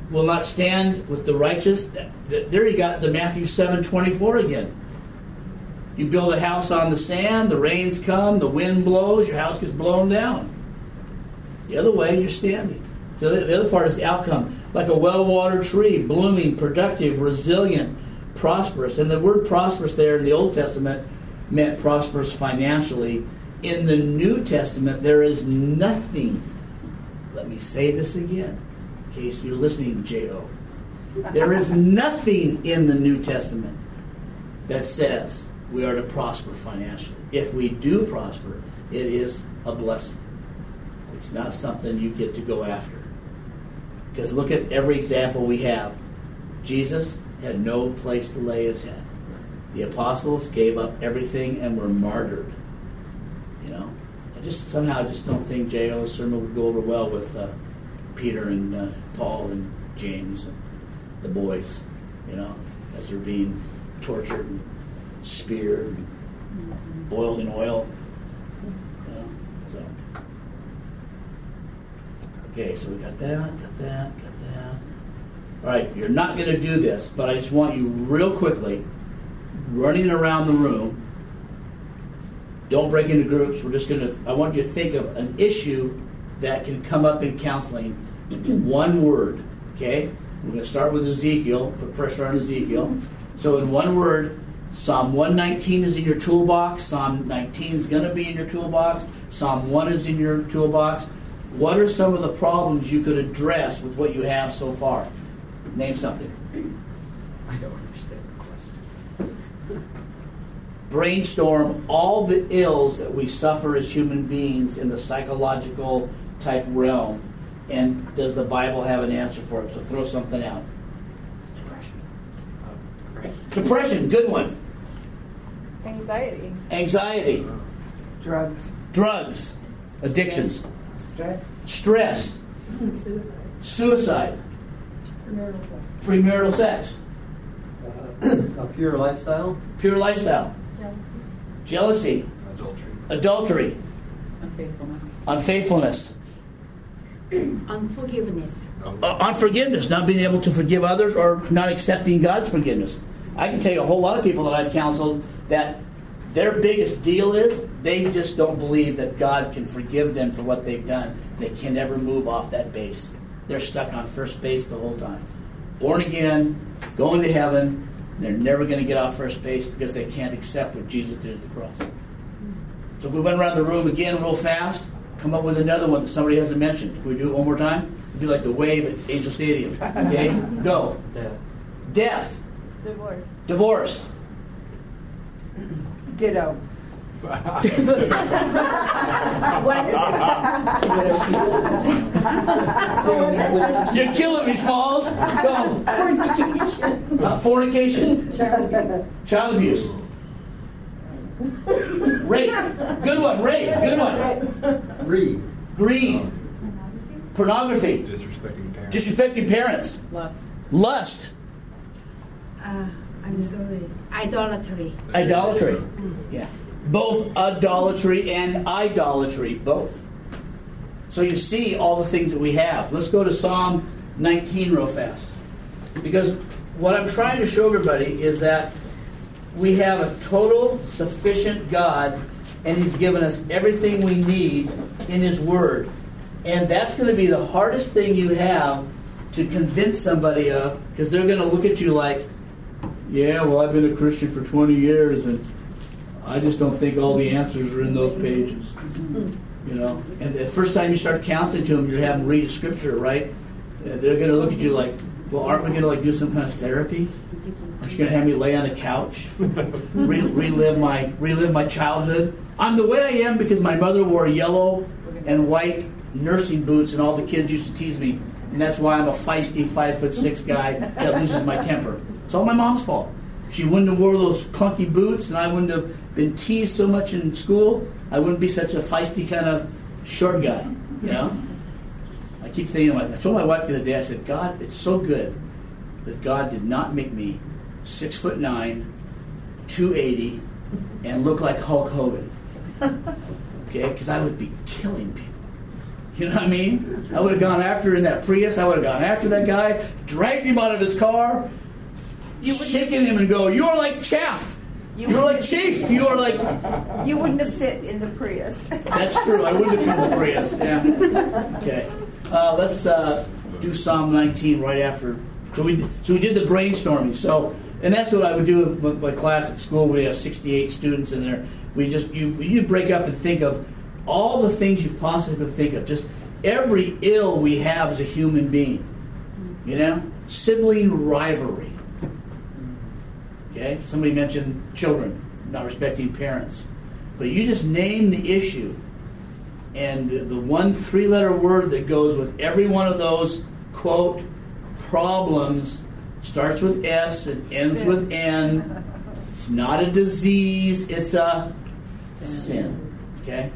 will not stand with the righteous. There you got the Matthew seven twenty-four again. You build a house on the sand, the rains come, the wind blows, your house gets blown down. The other way, you're standing. So the, the other part is the outcome. Like a well-watered tree, blooming, productive, resilient, prosperous. And the word prosperous there in the Old Testament meant prosperous financially. In the New Testament, there is nothing. Let me say this again, in case you're listening, J O. There is nothing in the New Testament that says we are to prosper financially. If we do prosper, it is a blessing. It's not something you get to go after. Because look at every example we have. Jesus had no place to lay his head. The apostles gave up everything and were martyred. You know, I just somehow just don't think J O's sermon would go over well with uh, Peter and uh, Paul and James and the boys, you know, as they're being tortured and speared and boiled in oil. You know, so. Okay, so we got that, got that, got that. All right, you're not going to do this, but I just want you real quickly, running around the room. Don't break into groups. We're just going to, I want you to think of an issue that can come up in counseling. One word, okay? We're going to start with Ezekiel, put pressure on Ezekiel. So in one word, Psalm one nineteen is in your toolbox. Psalm nineteen is going to be in your toolbox. Psalm one is in your toolbox. What are some of the problems you could address with what you have so far? Name something. I don't understand the question. Brainstorm all the ills that we suffer as human beings in the psychological type realm. And does the Bible have an answer for it? So throw something out. Depression. Um, right. Depression, good one. Anxiety. Anxiety. Drugs. Drugs. Addictions. Stress. Stress. Suicide. Suicide. Premarital sex. Premarital sex. Uh, a pure lifestyle. Pure lifestyle. Jealousy. Jealousy. Adultery. Adultery. Unfaithfulness. Unfaithfulness. Unforgiveness. Uh, unforgiveness. Not being able to forgive others or not accepting God's forgiveness. I can tell you a whole lot of people that I've counseled that their biggest deal is they just don't believe that God can forgive them for what they've done. They can never move off that base. They're stuck on first base the whole time. Born again, going to heaven, they're never going to get off first base because they can't accept what Jesus did at the cross. So if we went around the room again real fast, come up with another one that somebody hasn't mentioned. Can we do it one more time? It'd be like the wave at Angel Stadium. Okay? Go. Death. Death. Divorce. Divorce. Ditto. What is it? You're killing me, Smalls. Go. Fornication. Uh, fornication. Child abuse. Child abuse. Rape. Good one. Rape. Good one. Greed. Greed. Pornography. Disrespecting parents. Disrespecting parents. Lust. Lust. Uh, I'm sorry. Idolatry. Idolatry. Yeah. Both idolatry and idolatry. Both. So you see all the things that we have. Let's go to Psalm nineteen real fast. Because what I'm trying to show everybody is that we have a total, sufficient God, and He's given us everything we need in His Word. And that's going to be the hardest thing you have to convince somebody of, because they're going to look at you like, yeah, well, I've been a Christian for twenty years, and I just don't think all the answers are in those pages. You know? And the first time you start counseling to them, you're having them read Scripture, right? They're going to look at you like, well, aren't we going to like do some kind of therapy? Aren't you going to have me lay on a couch, Re- relive my relive my childhood? I'm the way I am because my mother wore yellow and white nursing boots, and all the kids used to tease me, and that's why I'm a feisty five foot six guy that loses my temper. It's all my mom's fault. She wouldn't have wore those clunky boots, and I wouldn't have been teased so much in school. I wouldn't be such a feisty kind of short guy, you know. I keep thinking, I told my wife the other day, I said, God, it's so good that God did not make me six foot nine, two eighty, and look like Hulk Hogan. Okay, because I would be killing people. You know what I mean? I would have gone after in that Prius. I would have gone after that guy, dragged him out of his car, shaking him and go, "You are like chaff. You You're like chaff. You are like." You wouldn't have fit in the Prius. That's true. I wouldn't have fit in the Prius. Yeah. Okay. Uh, let's uh, do Psalm nineteen right after. So we so we did the brainstorming. So and that's what I would do with my class at school. We have sixty-eight students in there. We just you you break up and think of all the things you possibly could think of. Just every ill we have as a human being. You know, sibling rivalry. Okay, somebody mentioned children not respecting parents, but you just name the issue, and the, the one three-letter word that goes with every one of those quote problems starts with S and ends Sin. with N. It's not a disease; it's a sin. Okay.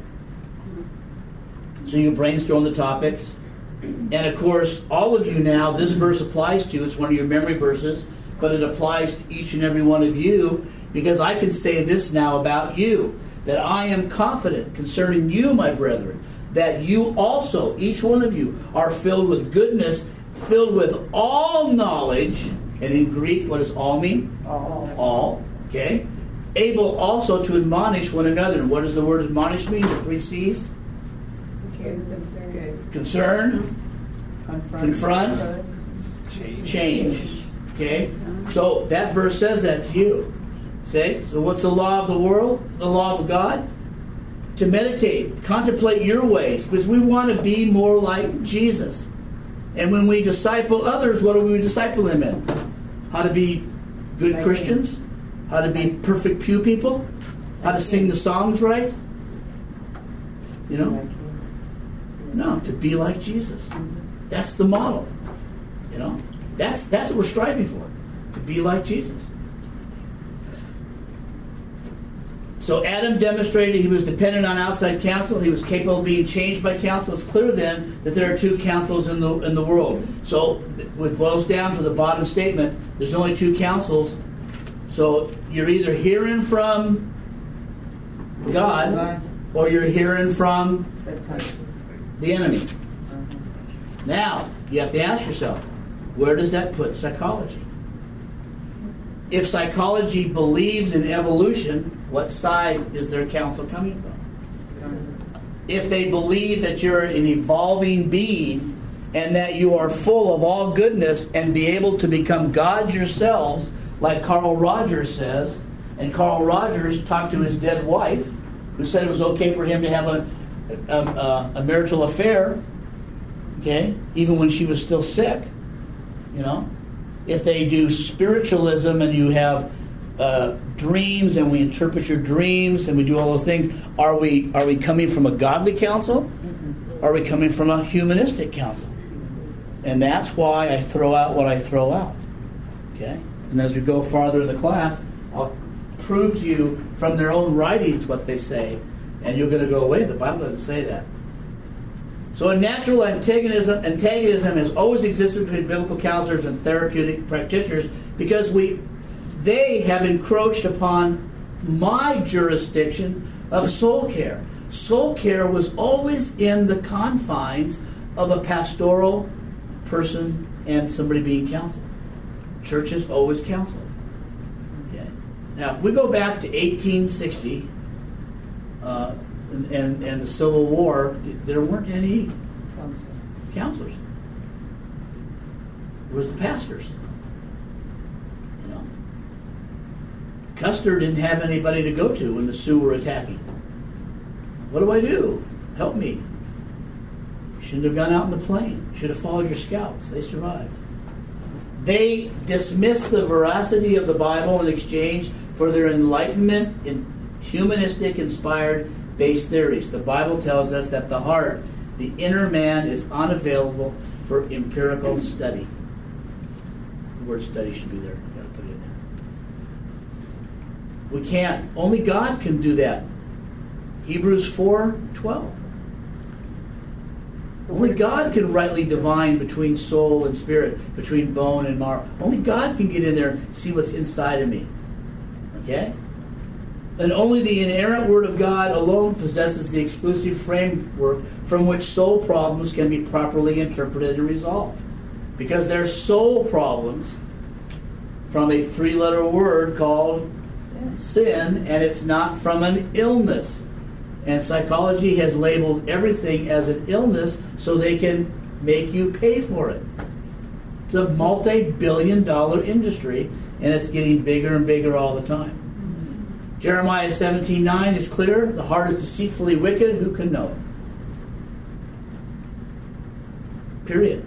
So you brainstorm the topics. And of course, all of you now, this verse applies to. It's one of your memory verses, but it applies to each and every one of you, because I can say this now about you, that I am confident concerning you, my brethren, that you also, each one of you, are filled with goodness, filled with all knowledge. And in Greek, what does all mean? All. All. Okay. Able also to admonish one another. And what does the word admonish mean? The three C's? Concern. Concern, Confront. confront, change. Okay? So that verse says that to you. See? So what's the law of the world? The law of God? To meditate, contemplate your ways, because we want to be more like Jesus. And when we disciple others, what do we disciple them in? How to be good Like Christians? How to be perfect pew people? How to sing the songs right? You know? No, to be like Jesus. That's the model. You know? That's that's what we're striving for. To be like Jesus. So Adam demonstrated he was dependent on outside counsel. He was capable of being changed by counsel. It's clear then that there are two counsels in the in the world. So it boils down to the bottom statement. There's only two counsels. So you're either hearing from God or you're hearing from the enemy. Now, you have to ask yourself, where does that put psychology? If psychology believes in evolution, what side is their counsel coming from? If they believe that you're an evolving being and that you are full of all goodness and be able to become gods yourselves, like Carl Rogers says, and Carl Rogers talked to his dead wife, who said it was okay for him to have a A, a, a marital affair, okay, even when she was still sick, you know. If they do spiritualism and you have uh, dreams and we interpret your dreams and we do all those things, are we are we coming from a godly counsel? Mm-hmm. Are we coming from a humanistic counsel? And that's why I throw out what I throw out, okay. And as we go farther in the class, I'll prove to you from their own writings what they say. And you're going to go away. The Bible doesn't say that. So a natural antagonism, antagonism has always existed between biblical counselors and therapeutic practitioners because we, they have encroached upon my jurisdiction of soul care. Soul care was always in the confines of a pastoral person and somebody being counseled. Churches always counseled. Okay. Now, if we go back to eighteen sixty... Uh, and, and, and the Civil War, there weren't any counselors. It was the pastors. You know, Custer didn't have anybody to go to when the Sioux were attacking. What do I do? Help me. You shouldn't have gone out in the plain. You should have followed your scouts. They survived. They dismissed the veracity of the Bible in exchange for their enlightenment in humanistic inspired base theories. The Bible tells us that the heart, the inner man, is unavailable for empirical study. The word study should be there. I've got to put it in there. We can't. Only God can do that. Hebrews four twelve. Only God can rightly divine between soul and spirit, between bone and marrow. Only God can get in there and see what's inside of me. Okay? And only the inerrant Word of God alone possesses the exclusive framework from which soul problems can be properly interpreted and resolved. Because they're soul problems from a three-letter word called sin. sin, and it's not from an illness. And psychology has labeled everything as an illness so they can make you pay for it. It's a multi-billion dollar industry, and it's getting bigger and bigger all the time. Jeremiah seventeen nine is clear. The heart is deceitfully wicked. Who can know it? Period.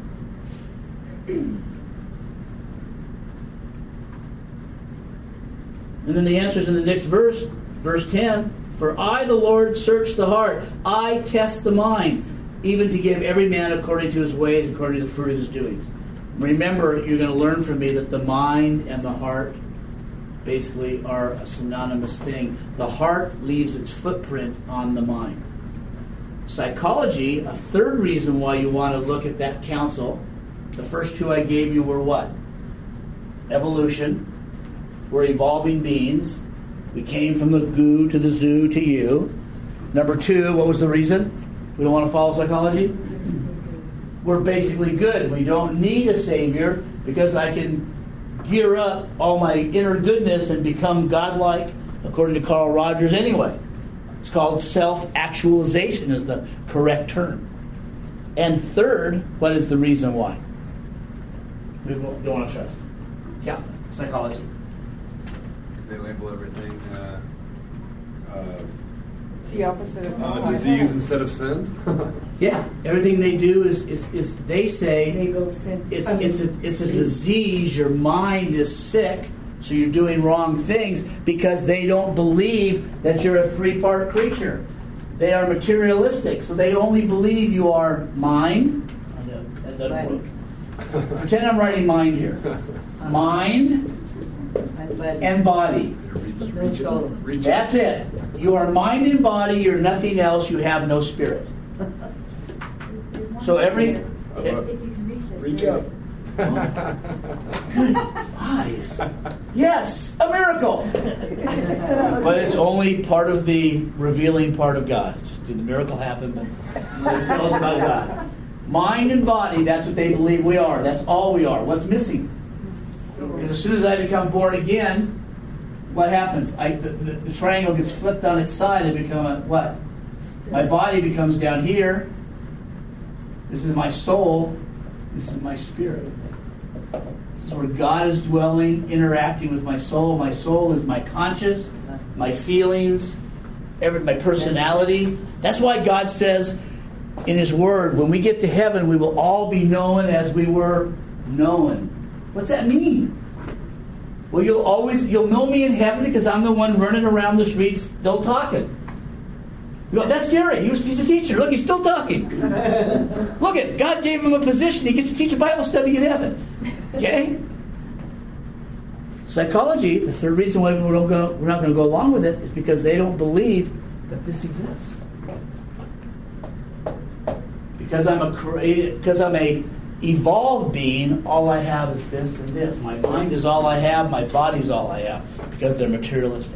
And then the answer's in the next verse, verse ten. For I, the Lord, search the heart. I test the mind, even to give every man according to his ways, according to the fruit of his doings. Remember, you're going to learn from me that the mind and the heart basically are a synonymous thing. The heart leaves its footprint on the mind. Psychology, a third reason why you want to look at that counsel, the first two I gave you were what? Evolution. We're evolving beings. We came from the goo to the zoo to you. Number two, what was the reason we don't want to follow psychology? We're basically good. We don't need a savior because I can gear up all my inner goodness and become godlike, according to Carl Rogers anyway. It's called self-actualization is the correct term. And third, what is the reason why? We don't want to trust. Yeah, psychology. They label everything uh, uh, It's the opposite of uh, disease instead of sin. Yeah, everything they do is is, is they say Label sin. it's I mean, it's a it's a disease. Your mind is sick, so you're doing wrong things because they don't believe that you're a three-part creature. They are materialistic, so they only believe you are mind. I know that doesn't work. Pretend I'm writing mind here. Mind and body. That's it. You are mind and body. You're nothing else. You have no spirit. So every if you can reach this. Reach up. Good eyes. Yes, a miracle. But it's only part of the revealing part of God. Just did the miracle happen? But tell us about God. Mind and body, that's what they believe we are. That's all we are. What's missing? Because as soon as I become born again, what happens? I, the, the, the triangle gets flipped on its side and become a what? My body becomes down here. This is my soul. This is my spirit. This is where God is dwelling, interacting with my soul. My soul is my conscience, my feelings, every, my personality. That's why God says in His Word, when we get to heaven, we will all be known as we were known. What's that mean? Well, you'll always you'll know me in heaven because I'm the one running around the streets still talking. You go, that's Gary. He was, he's a teacher. Look, he's still talking. Look at God gave him a position. He gets to teach a Bible study in heaven. Okay? Psychology, the third reason why we don't go, we're not going to go along with it is because they don't believe that this exists. Because I'm a created, because I'm a evolved being, all I have is this and this. My mind is all I have. My body is all I have because they're materialistic.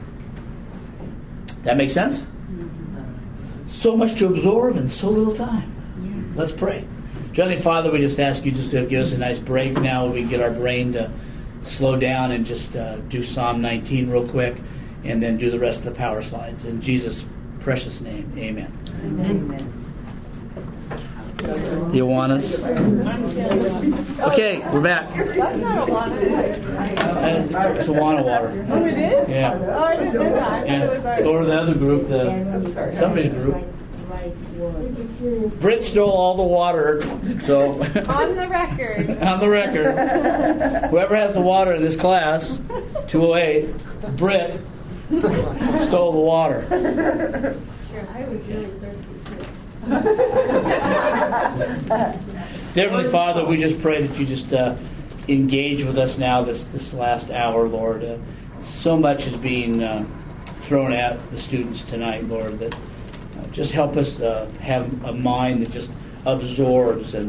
That makes sense? So much to absorb in so little time. Yes. Let's pray. Heavenly Father, we just ask you just to give us a nice break now. We get our brain to slow down and just uh, do Psalm nineteen real quick and then do the rest of the power slides. In Jesus' precious name, amen. Amen. The Awanas. Okay, we're back. That's not Awana. It's Awana water. Oh, it is? Yeah. Oh, I didn't know that. I And thought it was ours. or the other group, the somebody's group. Britt stole all the water, so On the record. on the record, whoever has the water in this class, two oh eight, Britt stole the water. Sure, I was really thirsty too. Dear Heavenly Father, we just pray that you just uh, engage with us now this, this last hour, Lord. Uh, so much is being uh, thrown at the students tonight, Lord, that uh, just help us uh, have a mind that just absorbs and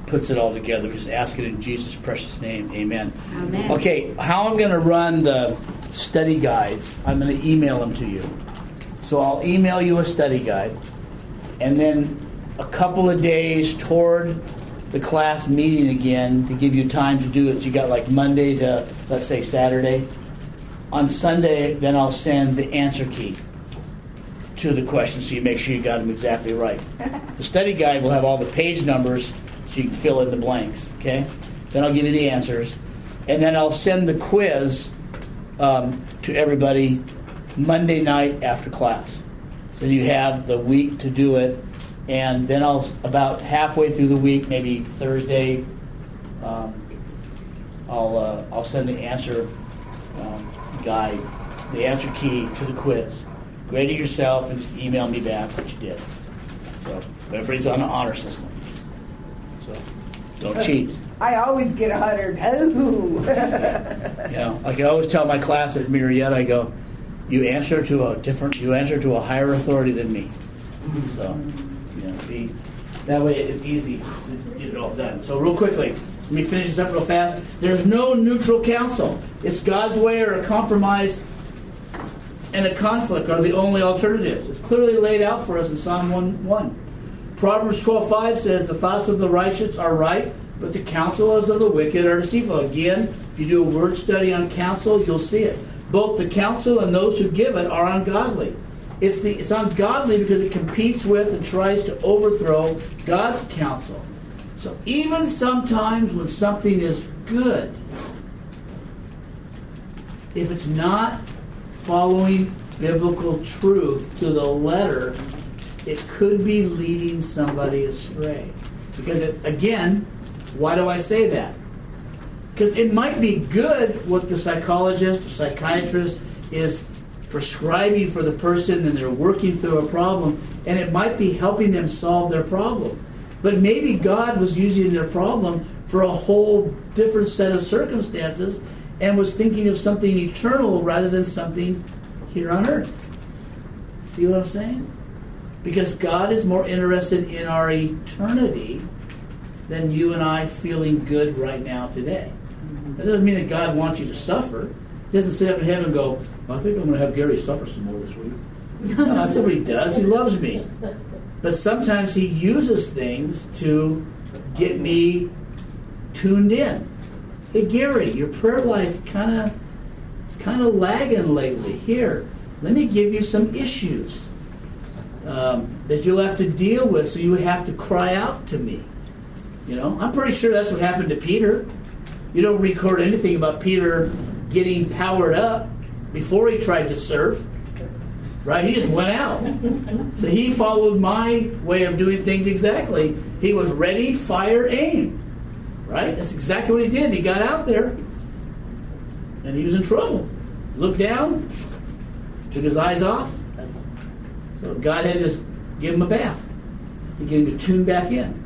puts it all together. We just ask it in Jesus' precious name. Amen. Amen. Okay, how I'm going to run the study guides, I'm going to email them to you. So I'll email you a study guide, and then a couple of days toward the class meeting again to give you time to do it. You got like Monday to, let's say, Saturday. On Sunday, then I'll send the answer key to the questions so you make sure you got them exactly right. The study guide will have all the page numbers so you can fill in the blanks, okay? Then I'll give you the answers. And then I'll send the quiz um, to everybody Monday night after class. So you have the week to do it. And then I'll, about halfway through the week, maybe Thursday, um, I'll uh, I'll send the answer um, guide, the answer key to the quiz. Grade it yourself and just email me back what you did. So everybody's on an honor system. So don't cheat. I always get a hundred. Oh. You know, like I always tell my class at Marietta, I go, you answer to a different, you answer to a higher authority than me. So. Be, that way it's easy to get it all done. So real quickly, let me finish this up real fast. There's no neutral counsel. It's God's way or a compromise and a conflict are the only alternatives. It's clearly laid out for us in Psalm one one. Proverbs twelve five says, the thoughts of the righteous are right, but the counsels of the wicked are deceitful. Again, if you do a word study on counsel, you'll see it. Both the counsel and those who give it are ungodly. It's the it's ungodly because it competes with and tries to overthrow God's counsel. So even sometimes when something is good, if it's not following biblical truth to the letter, it could be leading somebody astray. Because it, again, why do I say that? Because it might be good what the psychologist or psychiatrist is prescribing for the person and they're working through a problem, and it might be helping them solve their problem. But maybe God was using their problem for a whole different set of circumstances and was thinking of something eternal rather than something here on earth. See what I'm saying? Because God is more interested in our eternity than you and I feeling good right now today. That doesn't mean that God wants you to suffer. He doesn't sit up in heaven and go, well, I think I'm going to have Gary suffer some more this week. No, that's what he does. He loves me. But sometimes he uses things to get me tuned in. Hey, Gary, your prayer life kind of it's kind of lagging lately. Here, let me give you some issues um, that you'll have to deal with, so you have to cry out to me. You know, I'm pretty sure that's what happened to Peter. You don't record anything about Peter getting powered up before he tried to surf. Right? He just went out. So he followed my way of doing things exactly. He was ready, fire, aim. Right? That's exactly what he did. He got out there and he was in trouble. Looked down, took his eyes off. So God had to just give him a bath to get him to tune back in.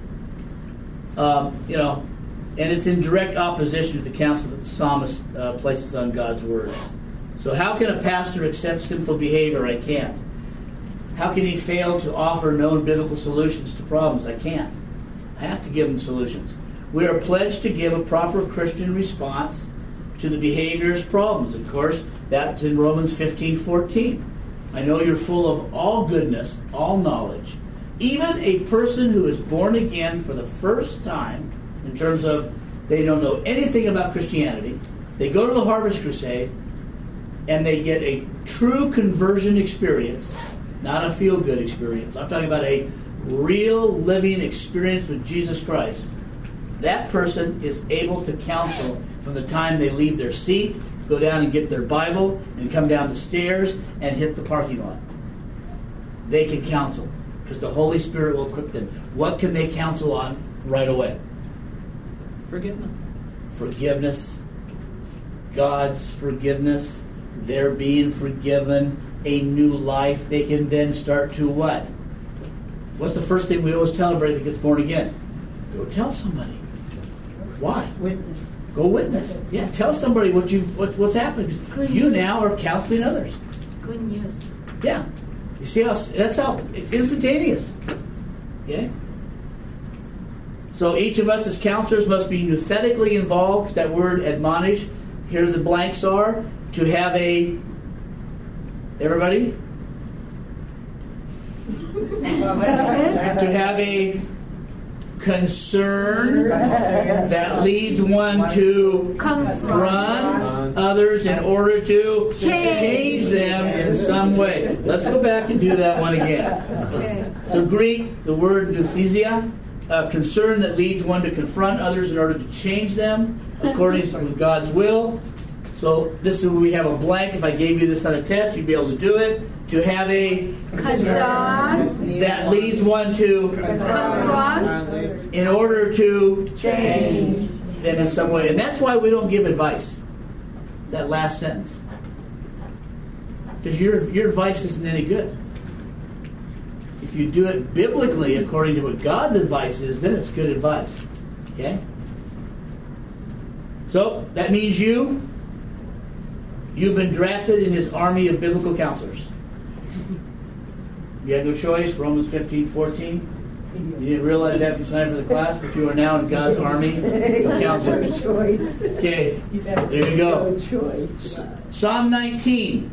Um, you know, and it's in direct opposition to the counsel that the psalmist uh, places on God's word. So how can a pastor accept sinful behavior? I can't. How can he fail to offer known biblical solutions to problems? I can't. I have to give him solutions. We are pledged to give a proper Christian response to the behavior's problems. Of course, that's in Romans fifteen fourteen. I know you're full of all goodness, all knowledge. Even a person who is born again for the first time, in terms of they don't know anything about Christianity, they go to the Harvest Crusade, and they get a true conversion experience, not a feel-good experience. I'm talking about a real living experience with Jesus Christ. That person is able to counsel from the time they leave their seat, go down and get their Bible, and come down the stairs and hit the parking lot. They can counsel because the Holy Spirit will equip them. What can they counsel on right away? Forgiveness. Forgiveness. God's forgiveness. They're being forgiven. A new life. They can then start to what? What's the first thing we always tell everybody that gets born again? Go tell somebody. Why? Witness. Go witness. Yeah, tell somebody what you what, what's happened. Good you news. now are counseling others. Good news. Yeah. You see how that's how it's instantaneous. Okay? So each of us as counselors must be nouthetically involved. That word admonish, here the blanks are, to have a, everybody? To have a concern that leads one to confront others in order to change them in some way. Let's go back and do that one again. So Greek, the word nouthesia, a concern that leads one to confront others in order to change them according to God's will. So this is where we have a blank. If I gave you this on a test, you'd be able to do it. To have a concern that leads one to confront in order to change them in some way. And that's why we don't give advice. That last sentence. Because your, your advice isn't any good. If you do it biblically according to what God's advice is, then it's good advice. Okay? So, that means you, you've been drafted in his army of biblical counselors. You had no choice, Romans fifteen fourteen. You didn't realize that when you signed for the class, but you are now in God's army of counselors. Okay, there you go. Psalm nineteen.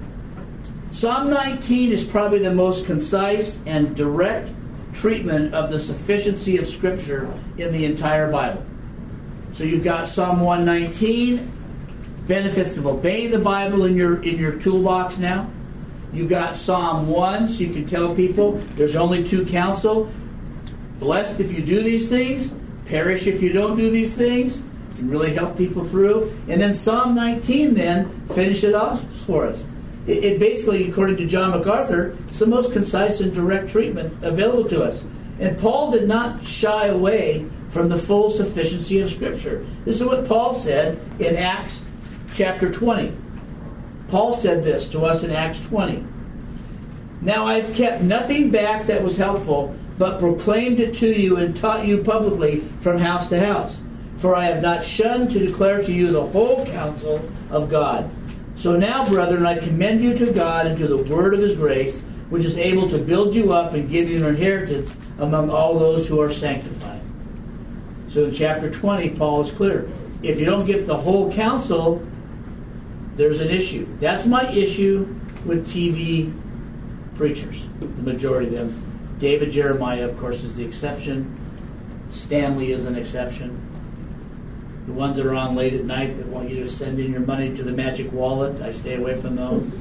Psalm nineteen is probably the most concise and direct treatment of the sufficiency of Scripture in the entire Bible. So you've got Psalm one nineteen, benefits of obeying the Bible in your in your toolbox now. You've got Psalm one, so you can tell people there's only two counsel. Blessed if you do these things, perish if you don't do these things. You can really help people through. And then Psalm nineteen then, finish it off for us. It, it basically, according to John MacArthur, is the most concise and direct treatment available to us. And Paul did not shy away from the full sufficiency of Scripture. This is what Paul said in Acts chapter twenty. Paul said this to us in Acts twenty. Now I've kept nothing back that was helpful, but proclaimed it to you and taught you publicly from house to house. For I have not shunned to declare to you the whole counsel of God. So now, brethren, I commend you to God and to the word of his grace, which is able to build you up and give you an inheritance among all those who are sanctified. So in chapter twenty, Paul is clear. If you don't get the whole counsel, there's an issue. That's my issue with T V preachers, the majority of them. David Jeremiah, of course, is the exception. Stanley is an exception. The ones that are on late at night that want you to send in your money to the magic wallet, I stay away from those.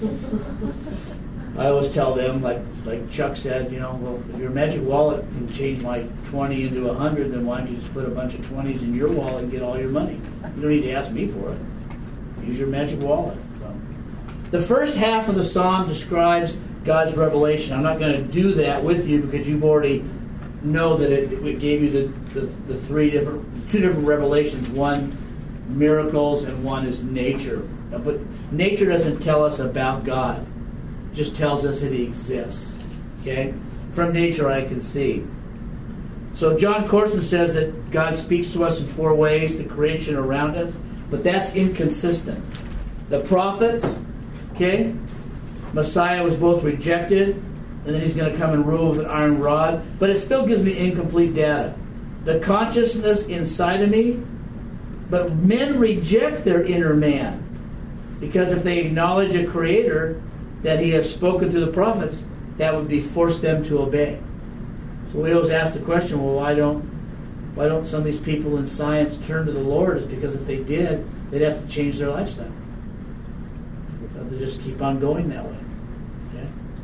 I always tell them, like like Chuck said, you know, well, if your magic wallet can change my twenty into a hundred, then why don't you just put a bunch of twenties in your wallet and get all your money? You don't need to ask me for it. Use your magic wallet. So, the first half of the psalm describes God's revelation. I'm not going to do that with you because you've already know that it, it gave you the, the, the three different, two different revelations. One, miracles, and one is nature. But nature doesn't tell us about God. It just tells us that he exists. Okay? From nature I can see. So John Corson says that God speaks to us in four ways, the creation around us. But that's inconsistent. The prophets, okay, Messiah was both rejected, and then he's going to come and rule with an iron rod. But it still gives me incomplete data. The consciousness inside of me, but men reject their inner man. Because if they acknowledge a creator that he has spoken through the prophets, that would be force them to obey. So we always ask the question, well, why don't Why don't some of these people in science turn to the Lord? It's because if they did, they'd have to change their lifestyle. They'd have to just keep on going that way. Okay?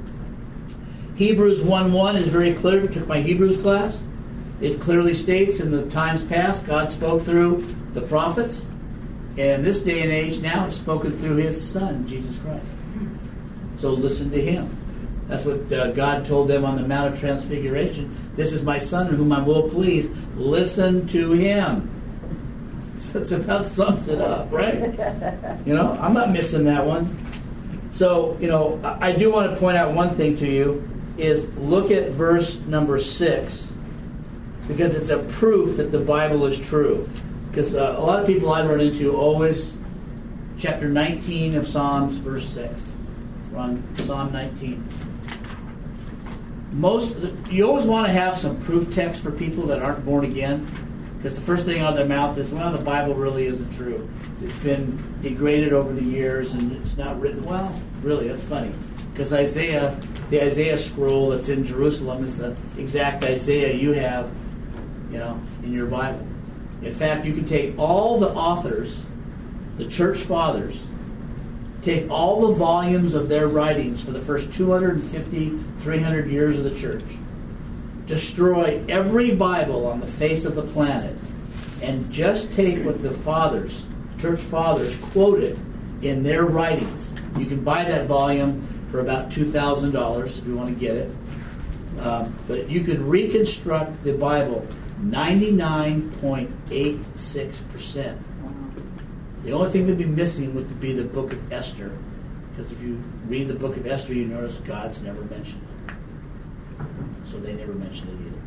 Hebrews one one is very clear. If you took my Hebrews class, it clearly states in the times past, God spoke through the prophets. And in this day and age now, he's spoken through his Son, Jesus Christ. So listen to him. That's what uh, God told them on the Mount of Transfiguration. This is my Son in whom I will please. Listen to him. So it's about sums it up, right? You know, I'm not missing that one. So, you know, I, I do want to point out one thing to you is look at verse number six, because it's a proof that the Bible is true. Because uh, a lot of people I run into always, chapter nineteen of Psalms, verse six. We're on Psalm nineteen. most you always want to have some proof text for people that aren't born again, because the first thing out of their mouth is, well, the Bible really isn't true. It's been degraded over the years and it's not written. Well, really, that's funny, because Isaiah, the Isaiah scroll that's in Jerusalem is the exact Isaiah you have, you know, in your Bible. In fact, you can take all the authors, the church fathers, take all the volumes of their writings for the first two hundred fifty, three hundred years of the church, destroy every Bible on the face of the planet, and just take what the fathers, church fathers, quoted in their writings. You can buy that volume for about two thousand dollars if you want to get it. Um, but you could reconstruct the Bible ninety-nine point eight six percent. The only thing that'd be missing would be the book of Esther, because if you read the book of Esther, you notice God's never mentioned it. So they never mentioned it either.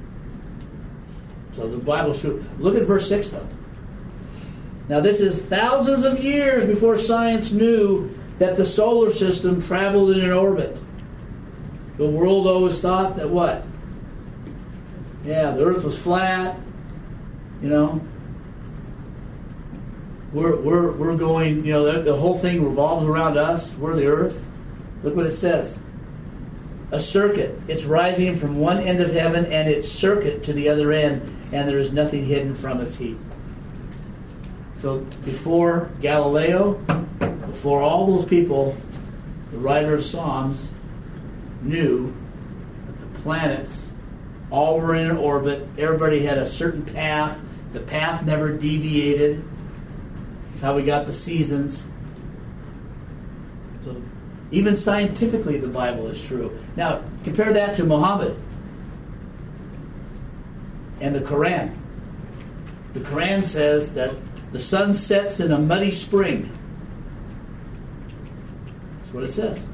So the Bible should look at verse six though. Now this is thousands of years before science knew that the solar system traveled in an orbit. The world always thought that what? Yeah, the earth was flat, you know. We're, we're, we're going, you know, the, the whole thing revolves around us. We're the earth. Look what it says. A circuit. It's rising from one end of heaven and its circuit to the other end, and there is nothing hidden from its heat. So before Galileo, before all those people, the writer of Psalms knew that the planets all were in an orbit. Everybody had a certain path. The path never deviated. That's how we got the seasons. So even scientifically, the Bible is true. Now, compare that to Muhammad and the Quran. The Quran says that the sun sets in a muddy spring. That's what it says.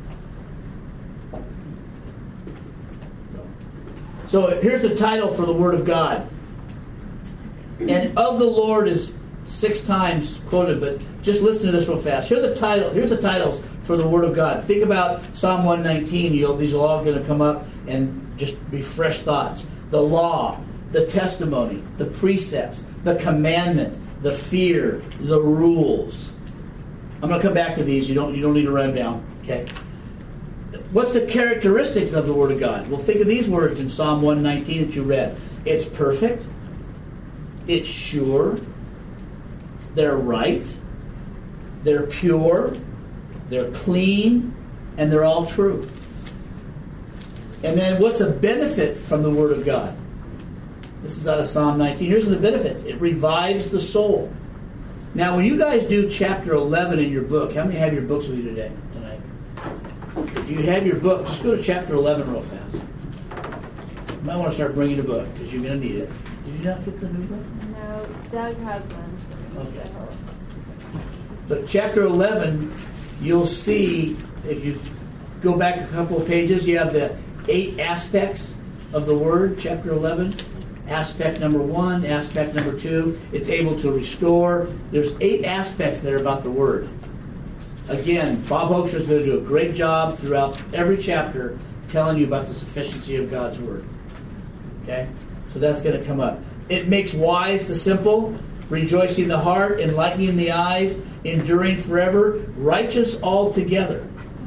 So here's the title for the Word of God. And of the Lord is six times quoted, but just listen to this real fast. Here are the title. Here's the titles for the Word of God. Think about Psalm one nineteen. You'll, these are all going to come up and just be fresh thoughts. The law, the testimony, the precepts, the commandment, the fear, the rules. I'm going to come back to these. You don't. You don't need to write them down. Okay. What's the characteristics of the Word of God? Well, think of these words in Psalm one nineteen that you read. It's perfect. It's sure. They're right. They're pure. They're clean. And they're all true. And then what's a benefit from the Word of God? This is out of Psalm nineteen. Here's the benefits. It revives the soul. Now, when you guys do chapter eleven in your book, how many have your books with you today, tonight? If you have your book, just go to chapter eleven real fast. You might want to start bringing a book, because you're going to need it. Did you not get the new book? No, Doug has one. Okay. But chapter eleven, you'll see, if you go back a couple of pages, you have the eight aspects of the Word, chapter eleven. Aspect number one, aspect number two, it's able to restore. There's eight aspects there about the Word. Again, Bob Hoekstra is going to do a great job throughout every chapter telling you about the sufficiency of God's Word. Okay? So that's going to come up. It makes wise the simple, rejoicing the heart, enlightening the eyes, enduring forever, righteous altogether.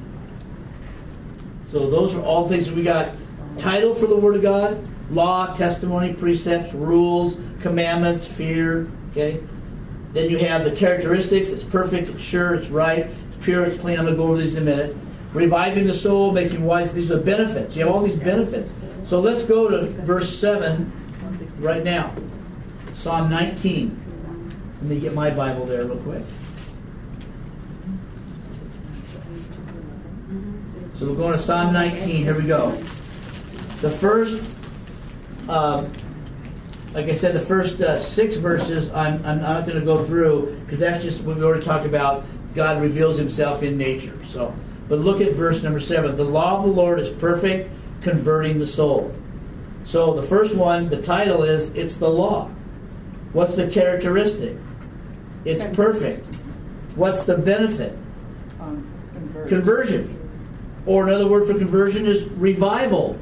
So those are all things that we got. Title for the Word of God, law, testimony, precepts, rules, commandments, fear. Okay? Then you have the characteristics. It's perfect, it's sure, it's right, it's pure, it's clean. I'm going to go over these in a minute. Reviving the soul, making wise. These are benefits. You have all these benefits. So let's go to verse seven right now. Psalm nineteen. Let me get my Bible there real quick. So we're going to Psalm nineteen. Here we go. The first, uh, like I said, the first uh, six verses, I'm, I'm not going to go through because that's just what we already talked about. God reveals Himself in nature. So, but look at verse number seven. The law of the Lord is perfect, converting the soul. So the first one, the title is, it's the law. What's the characteristic? It's perfect. What's the benefit? Um, conversion. Conversion. Or another word for conversion is revival.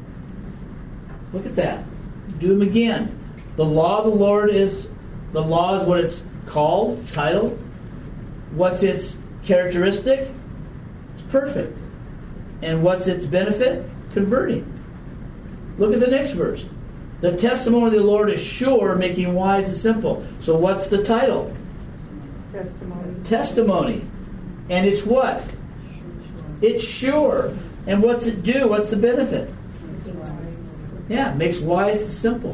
Look at that. Do them again. The law of the Lord is, the law is what it's called, titled. What's its characteristic? It's perfect. And what's its benefit? Converting. Look at the next verse. The testimony of the Lord is sure, making wise the simple. So what's the title? Testimony. Testimony. And it's what? It's sure. And what's it do? What's the benefit? Yeah, it makes wise the simple.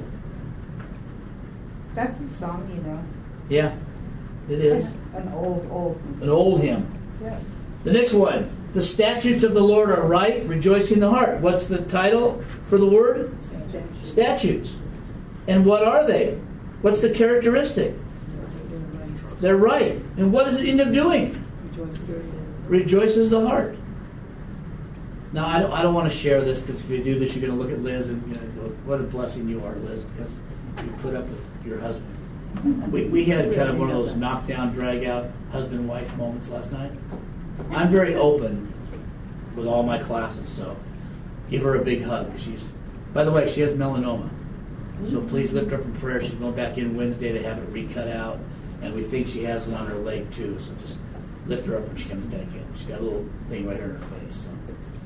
That's a song, you know. Yeah, it is. An old, old. An old hymn. Yeah. The next one. The statutes of the Lord are right, rejoicing the heart. What's the title for the word? Statutes. Statutes. And what are they? What's the characteristic? They're right. And what does it end up doing? Rejoices the heart. Now, I don't, I don't want to share this, because if you do this, you're going to look at Liz and you're going to go, what a blessing you are, Liz, because you put up with your husband. We, we had kind of one of those knockdown, drag-out husband-wife moments last night. I'm very open with all my classes, so give her a big hug. She's, by the way, she has melanoma, so please lift her up in prayer. She's going back in Wednesday to have it recut out, and we think she has it on her leg too, so just lift her up when she comes back in. She's got a little thing right here in her face. So.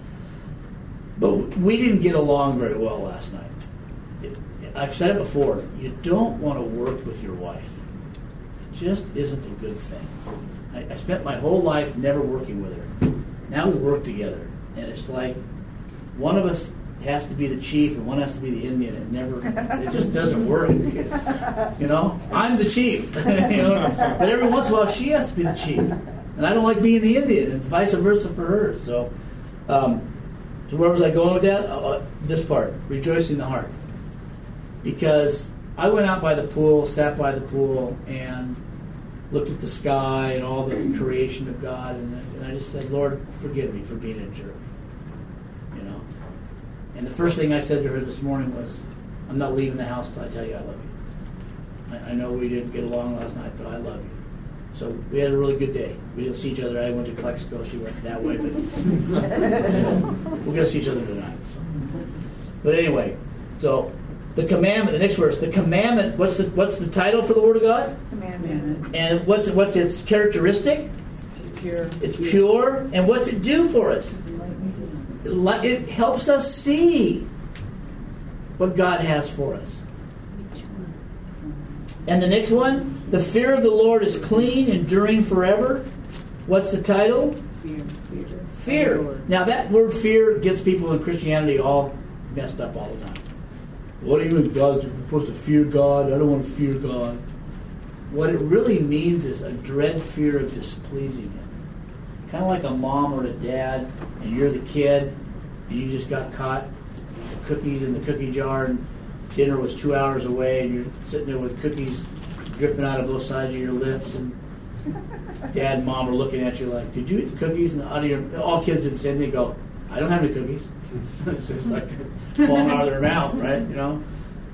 But we didn't get along very well last night. It, I've said it before, you don't want to work with your wife. It just isn't a good thing. I, I spent my whole life never working with her. Now we work together, and it's like one of us has to be the chief and one has to be the Indian. It never, it just doesn't work. You know, I'm the chief, you know, but every once in a while she has to be the chief, and I don't like being the Indian, and it's vice versa for her. So, um, so where was I going with that? Uh, this part, rejoicing the heart, because I went out by the pool, sat by the pool, and looked at the sky and all the creation of God, and, and I just said, Lord, forgive me for being a jerk. You know? And the first thing I said to her this morning was, I'm not leaving the house till I tell you I love you. I, I know we didn't get along last night, but I love you. So we had a really good day. We didn't see each other. I went to Calexico. She went that way, but we're going to see each other tonight. So. But anyway, so the commandment, the next verse, the commandment, what's the what's the title for the Word of God? Commandment. And what's what's its characteristic? It's pure. It's pure. And what's it do for us? It helps us see what God has for us. And the next one, the fear of the Lord is clean, enduring forever. What's the title? Fear. Fear. Fear. Now that word fear gets people in Christianity all messed up all the time. What do you mean God's supposed to fear God? I don't want to fear God. What it really means is a dread fear of displeasing Him. Kind of like a mom or a dad, and you're the kid, and you just got caught with cookies in the cookie jar, and dinner was two hours away, and you're sitting there with cookies dripping out of both sides of your lips, and dad and mom are looking at you like, did you eat the cookies? And out of your, all kids do the same thing. They go, I don't have any cookies. It's just like falling out of their mouth, right? You know.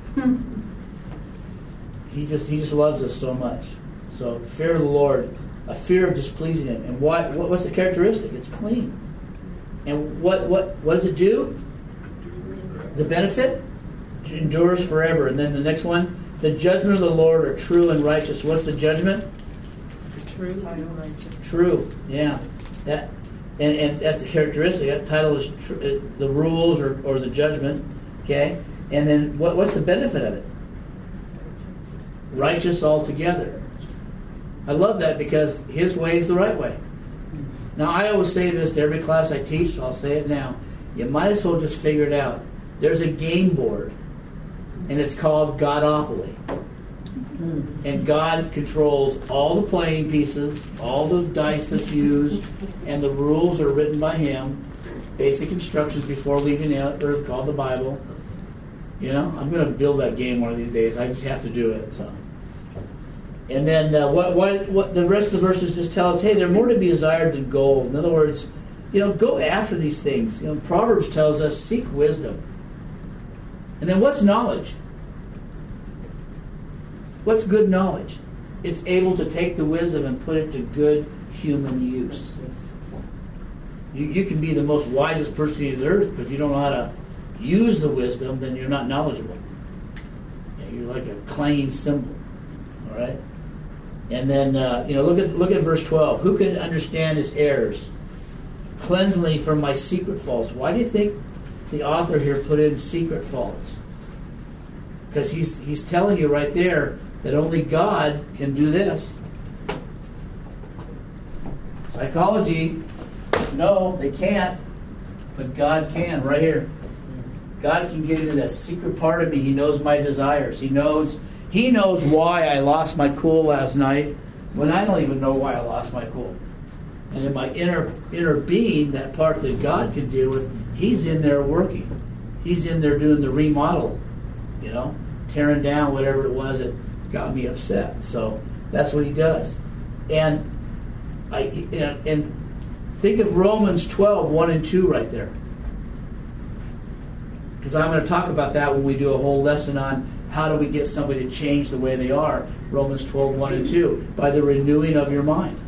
He just he just loves us so much. So the fear of the Lord, a fear of displeasing Him, and what, what what's the characteristic? It's clean. And what what what does it do? The benefit endures forever. And then the next one, the judgment of the Lord are true and righteous. What's the judgment? True and righteous. True. Yeah. That. And, and that's the characteristic. That title is tr- the rules or, or the judgment. Okay? And then what, what's the benefit of it? Righteous altogether. I love that because His way is the right way. Now, I always say this to every class I teach, so I'll say it now. You might as well just figure it out. There's a game board, and it's called Godopoly. And God controls all the playing pieces, all the dice that's used, and the rules are written by Him. Basic instructions before leaving the earth called the Bible. You know, I'm going to build that game one of these days. I just have to do it. So, and then uh, what, what, what the rest of the verses just tell us, hey, they're more to be desired than gold. In other words, you know, go after these things. You know, Proverbs tells us, seek wisdom. And then what's knowledge? What's good knowledge? It's able to take the wisdom and put it to good human use. You, you can be the most wisest person on the earth, but if you don't know how to use the wisdom, then you're not knowledgeable. Yeah, you're like a clanging cymbal. All right? And then, uh, you know, look at look at verse twelve. Who can understand his errors? Cleanse me from my secret faults. Why do you think the author here put in secret faults? Because he's he's telling you right there that only God can do this. Psychology, no, they can't, but God can, right here. God can get into that secret part of me. He knows my desires. He knows He knows why I lost my cool last night when I don't even know why I lost my cool. And in my inner inner being, that part that God can deal with, He's in there working. He's in there doing the remodel, you know, tearing down whatever it was that got me upset. So that's what He does. And I and think of Romans twelve, one and two right there. Because I'm going to talk about that when we do a whole lesson on how do we get somebody to change the way they are. Romans twelve, one and two. By the renewing of your mind.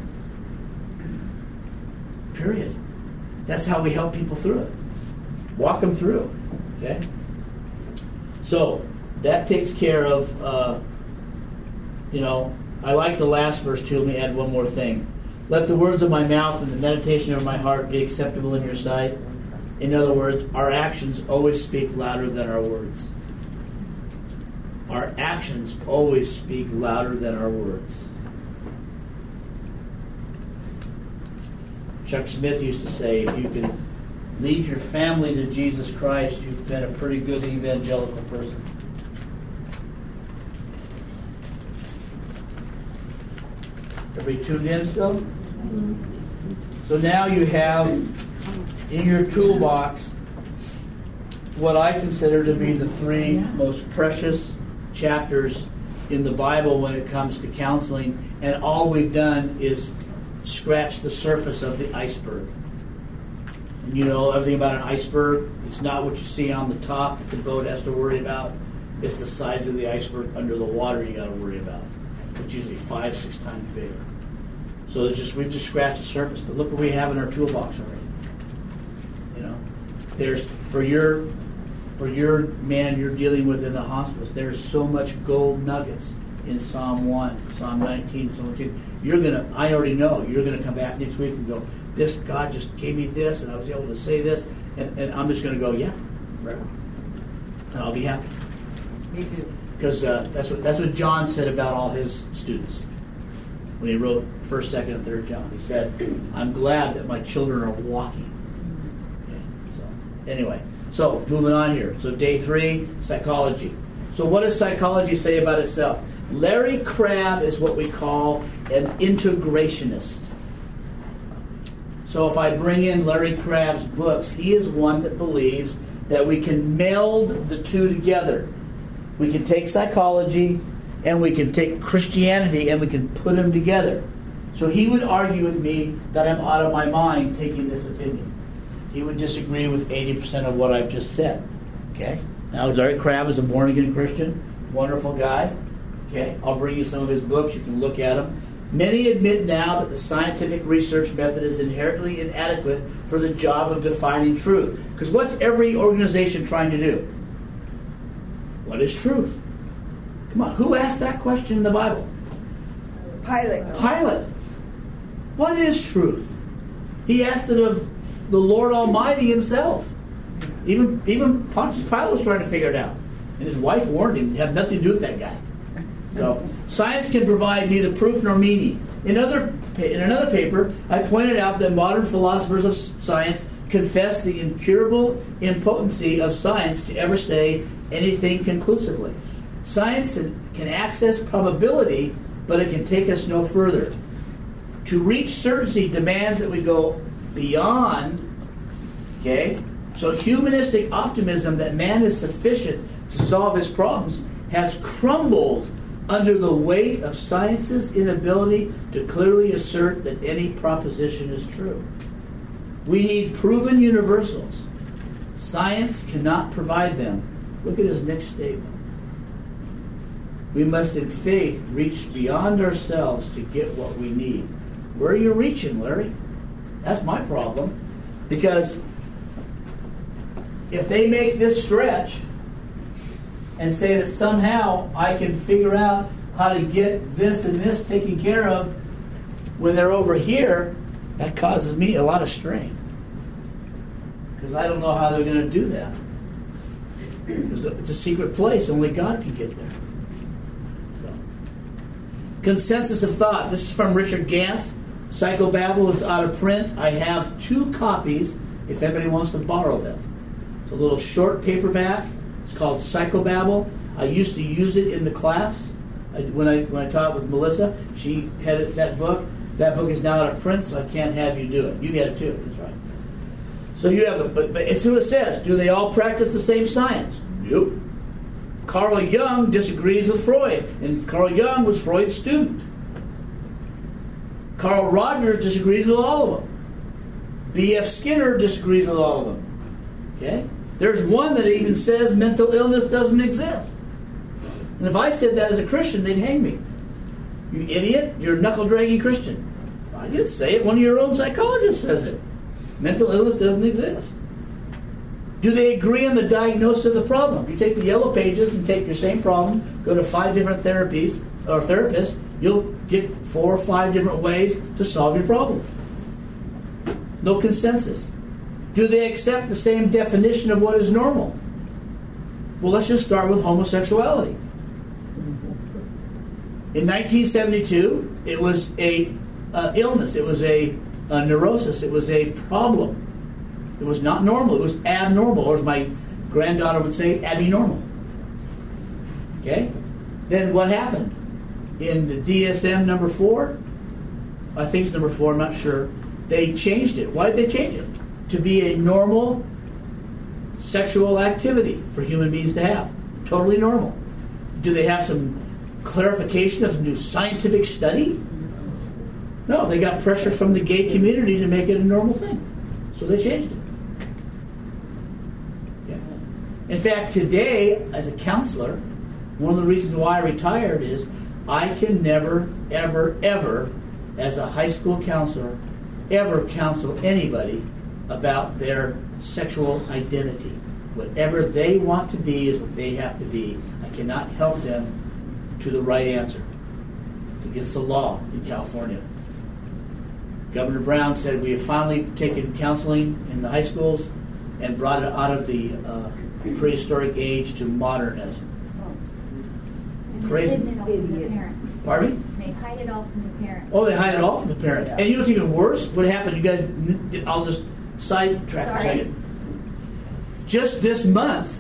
Period. That's how we help people through it. Walk them through. Okay? So, that takes care of, uh, you know, I like the last verse too. Let me add one more thing. Let the words of my mouth and the meditation of my heart be acceptable in your sight. In other words, our actions always speak louder than our words. Our actions always speak louder than our words. Chuck Smith used to say, if you can lead your family to Jesus Christ, you've been a pretty good evangelical person. Everybody tuned in still? Mm-hmm. So now you have in your toolbox what I consider to be the three most precious chapters in the Bible when it comes to counseling, and all we've done is scratch the surface of the iceberg. And you know everything about an iceberg. It's not what you see on the top that the boat has to worry about. It's the size of the iceberg under the water you got to worry about. It's usually five, six times bigger. So it's just we've just scratched the surface. But look what we have in our toolbox already. You know, there's for your for your man you're dealing with in the hospice. There's so much gold nuggets in Psalm one, Psalm nineteen, Psalm two. You're gonna. I already know you're gonna come back next week and go, this God just gave me this, and I was able to say this, and, and I'm just gonna go, yeah, right, and I'll be happy. Me too. Because uh, that's what that's what John said about all his students when he wrote First, Second, and Third John. He said, "I'm glad that my children are walking." Okay, so anyway, so moving on here. So day three, psychology. So what does psychology say about itself? Larry Crabb is what we call an integrationist. So if I bring in Larry Crabb's books, he is one that believes that we can meld the two together. We can take psychology and we can take Christianity and we can put them together. So he would argue with me that I'm out of my mind taking this opinion. He would disagree with eighty percent of what I've just said. Okay? Now, Larry Crabb is a born-again Christian, wonderful guy. Okay, I'll bring you some of his books. You can look at them. Many admit now that the scientific research method is inherently inadequate for the job of defining truth. Because what's every organization trying to do? What is truth? Come on, who asked that question in the Bible? Pilate. Pilate. What is truth? He asked it of the Lord Almighty himself. Even, even Pontius Pilate was trying to figure it out. And his wife warned him, have nothing to do with that guy. So, science can provide neither proof nor meaning. In, other, in another paper, I pointed out that modern philosophers of science confess the incurable impotency of science to ever say anything conclusively. Science can access probability, but it can take us no further. To reach certainty demands that we go beyond, okay? So humanistic optimism that man is sufficient to solve his problems has crumbled under the weight of science's inability to clearly assert that any proposition is true. We need proven universals. Science cannot provide them. Look at his next statement. We must in faith reach beyond ourselves to get what we need. Where are you reaching, Larry? That's my problem. Because if they make this stretch and say that somehow I can figure out how to get this and this taken care of when they're over here, that causes me a lot of strain. Because I don't know how they're going to do that. It's a secret place. Only God can get there. So, consensus of thought. This is from Richard Gantz. Psychobabble. It's out of print. I have two copies if anybody wants to borrow them. It's a little short paperback. It's called Psychobabble. I used to use it in the class. I, when I when I taught with Melissa, she had it, that book. That book is now out of print, so I can't have you do it. You get it too. That's right. So you have the, but, but it's what it says. Do they all practice the same science? Nope. Carl Jung disagrees with Freud, and Carl Jung was Freud's student. Carl Rogers disagrees with all of them. B F Skinner disagrees with all of them. Okay? There's one that even says mental illness doesn't exist. And if I said that as a Christian, they'd hang me. You idiot, you're a knuckle-dragging Christian. I didn't say it, one of your own psychologists says it. Mental illness doesn't exist. Do they agree on the diagnosis of the problem? If you take the yellow pages and take your same problem, go to five different therapies or therapists, you'll get four or five different ways to solve your problem. No consensus. Do they accept the same definition of what is normal? Well, let's just start with homosexuality. In nineteen seventy-two, it was a uh, illness. It was a, a neurosis. It was a problem. It was not normal. It was abnormal, or as my granddaughter would say, abnormal. Okay? Then what happened? In the D S M number four, I think it's number four, I'm not sure, they changed it. Why did they change it? To be a normal sexual activity for human beings to have. Totally normal. Do they have some clarification of new scientific study? No, they got pressure from the gay community to make it a normal thing. So they changed it. Yeah. In fact, today, as a counselor, one of the reasons why I retired is I can never, ever, ever, as a high school counselor, ever counsel anybody about their sexual identity. Whatever they want to be is what they have to be. I cannot help them to the right answer. It's against the law in California. Governor Brown said we have finally taken counseling in the high schools and brought it out of the uh, prehistoric age to modernism. Crazy. Hidden it all from the parents. Pardon me? They hide it all from the parents. Oh, they hide it all from the parents. Yeah. And you know what's even worse? What happened? You guys, I'll just sidetrack for a Sorry. second. Just this month,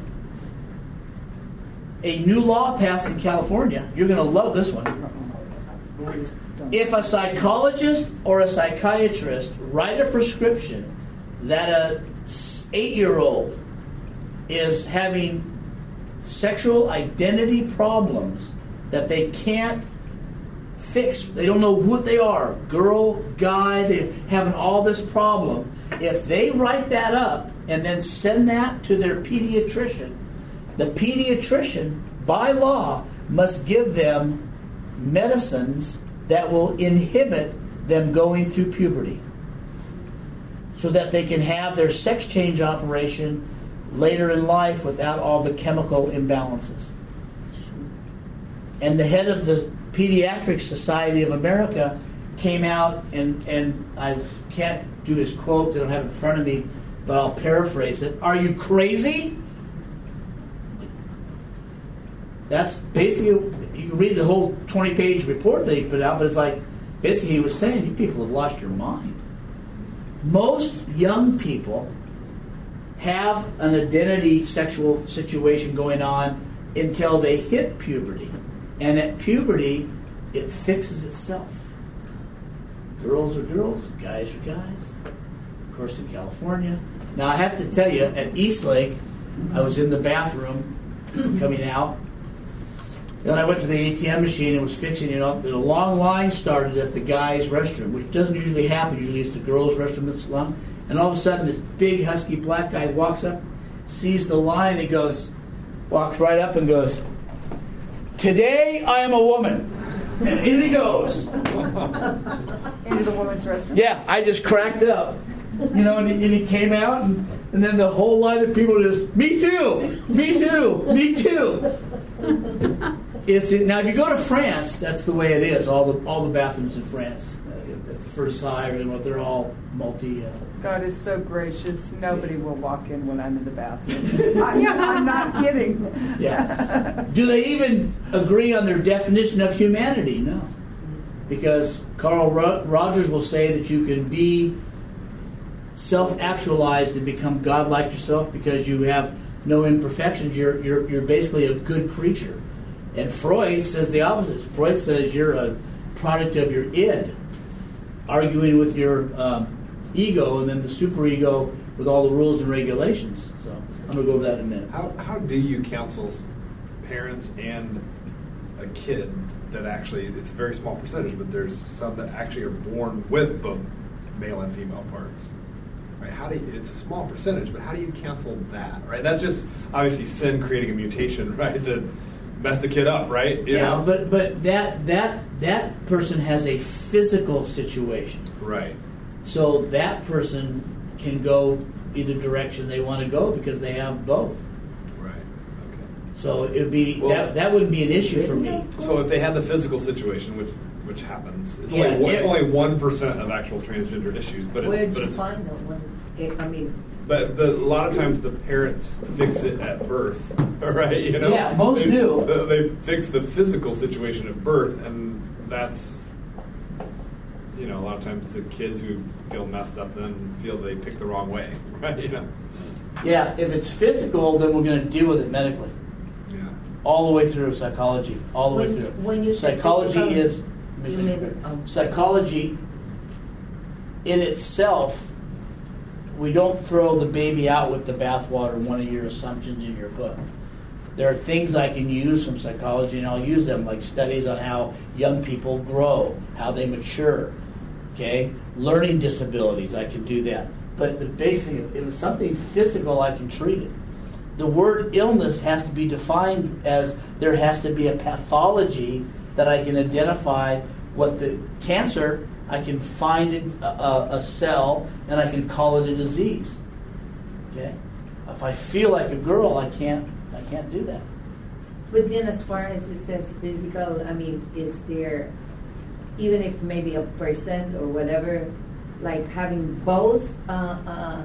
a new law passed in California. You're going to love this one. If a psychologist or a psychiatrist write a prescription that a eight-year-old is having sexual identity problems that they can't fix, they don't know what they are, girl, guy, they're having all this problem. If they write that up and then send that to their pediatrician, the pediatrician, by law, must give them medicines that will inhibit them going through puberty so that they can have their sex change operation later in life without all the chemical imbalances. And the head of the Pediatric Society of America came out, and, and I can't do his quote, I don't have it in front of me, but I'll paraphrase it. Are you crazy? That's basically, you can read the whole twenty-page report that he put out, but it's like, basically he was saying, you people have lost your mind. Most young people have an identity sexual situation going on until they hit puberty. And at puberty, it fixes itself. Girls are girls, guys are guys. Of course, in California. Now, I have to tell you, at Eastlake, I was in the bathroom coming out. Then I went to the A T M machine and was fixing it up. And a long line started at the guy's restroom, which doesn't usually happen. Usually it's the girl's restroom that's long. And all of a sudden, this big, husky black guy walks up, sees the line, and he goes, walks right up and goes, "Today I am a woman." And in he goes. Into the women's restroom? Yeah, I just cracked up. You know, and he, and he came out, and, and then the whole line of people just, me too, me too, me too. It's now if you go to France, that's the way it is. All the all the bathrooms in France, uh, at Versailles, or they're all multi. Uh, God is so gracious. Nobody will walk in when I'm in the bathroom. I, I'm not kidding. Yeah. Do they even agree on their definition of humanity? No. Because Carl Ro- Rogers will say that you can be self-actualized and become God-like yourself because you have no imperfections. You're you're you're basically a good creature. And Freud says the opposite. Freud says you're a product of your id, arguing with your um, ego, and then the superego with all the rules and regulations. So I'm going to go over that in a minute. How how do you counsel parents and a kid that actually, it's a very small percentage, but there's some that actually are born with both male and female parts? Right? How do you, it's a small percentage, but how do you counsel that? Right? That's just obviously sin creating a mutation, right? That messed the kid up, right? You yeah, know? but but that that that person has a physical situation. Right. So that person can go either direction they want to go because they have both. Right. Okay. So it would be Well, that that wouldn't be an issue for me. So if they had the physical situation, which which happens, it's Yeah, only one, it- it's only one percent of actual transgender issues, but it's Where'd but you it's find them? When, it, I mean, But, but a lot of times the parents fix it at birth, right? You know? Yeah, most they, do. They fix the physical situation at birth, and that's, you know, a lot of times the kids who feel messed up then feel they picked the wrong way, right? You know? Yeah, if it's physical, then we're going to deal with it medically, Yeah. all the way through psychology, all the way When- through. when you say psychology physical, is you mean, um, psychology in itself. We don't throw the baby out with the bathwater, one of your assumptions in your book. There are things I can use from psychology, and I'll use them, like studies on how young people grow, how they mature, okay? Learning disabilities, I can do that. But, but basically, if it was something physical, I can treat it. The word illness has to be defined as there has to be a pathology that I can identify what the cancer. I can find a, a, a cell and I can call it a disease. Okay? If I feel like a girl, I can't. I can't do that. but then as far as it says physical, I mean, is there, even if maybe a percent or whatever, like having both uh, uh,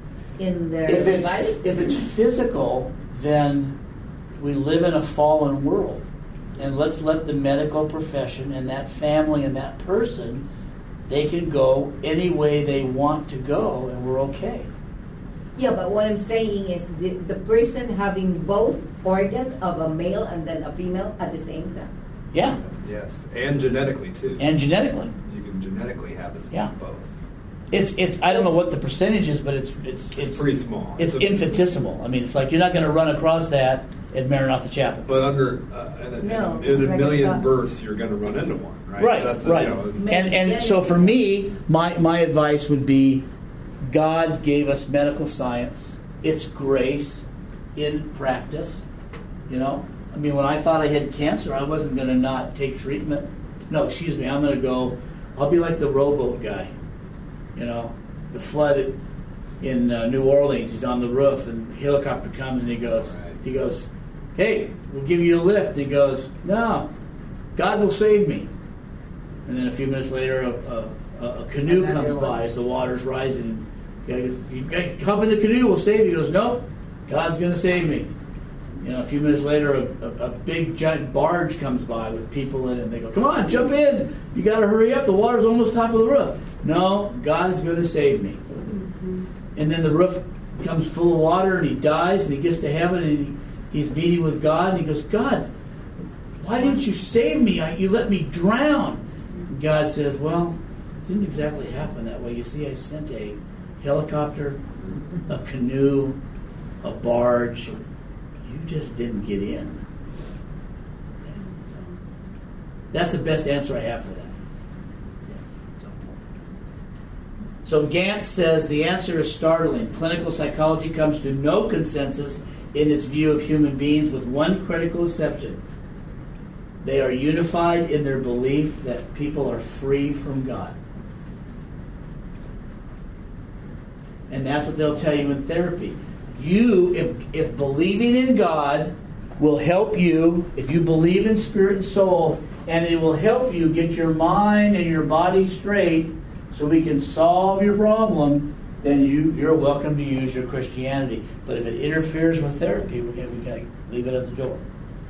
in their If it's body? if it's physical, then we live in a fallen world, and let's let the medical profession and that family and that person. They can go any way they want to go, and we're okay. Yeah, but what I'm saying is the, the person having both organ of a male and then a female at the same time. Yeah, Yes. And genetically, too. and genetically, you can genetically have this Yeah. both. it's it's. I don't know what the percentage is, but it's it's It's, it's pretty small. It's a- infinitesimal. I mean, it's like you're not going to run across that at Maranatha Chapel. But under uh, in a, No, in it's a like a million thought. births, you're going to run into one, right? Right, That's a, right. You know, And and so for me, my my advice would be, God gave us medical science. It's grace in practice. You know, I mean, when I thought I had cancer, I wasn't going to not take treatment. No, excuse me, I'm going to go. I'll be like the rowboat guy. You know, the flood in uh, New Orleans. He's on the roof, and the helicopter comes, and he goes, Right. he goes, hey, we'll give you a lift. And he goes, no, God will save me. And then a few minutes later, a, a, a canoe Another comes one. by as the water's rising. You goes, you gotta hop in the canoe, we'll save you. He goes, no, God's going to save me. You know, a few minutes later, a, a, a big giant barge comes by with people in it. And they go, come on, jump in. You got to hurry up. The water's almost top of the roof. No, God is going to save me. And then the roof comes full of water, and he dies, and he gets to heaven, and he, he's meeting with God, and he goes, God, why didn't you save me? I- You let me drown. And God says, well, it didn't exactly happen that way. You see, I sent a helicopter, a canoe, a barge. You just didn't get in. Okay, so that's the best answer I have for that. Yeah, so. So Gantz says the answer is startling. Clinical psychology comes to no consensus in its view of human beings with one critical exception. They are unified in their belief that people are free from God. And that's what they'll tell you in therapy. You, if, if believing in God will help you, if you believe in spirit and soul, and it will help you get your mind and your body straight so we can solve your problem, then you, you're welcome to use your Christianity. But if it interferes with therapy, we got we got to leave it at the door.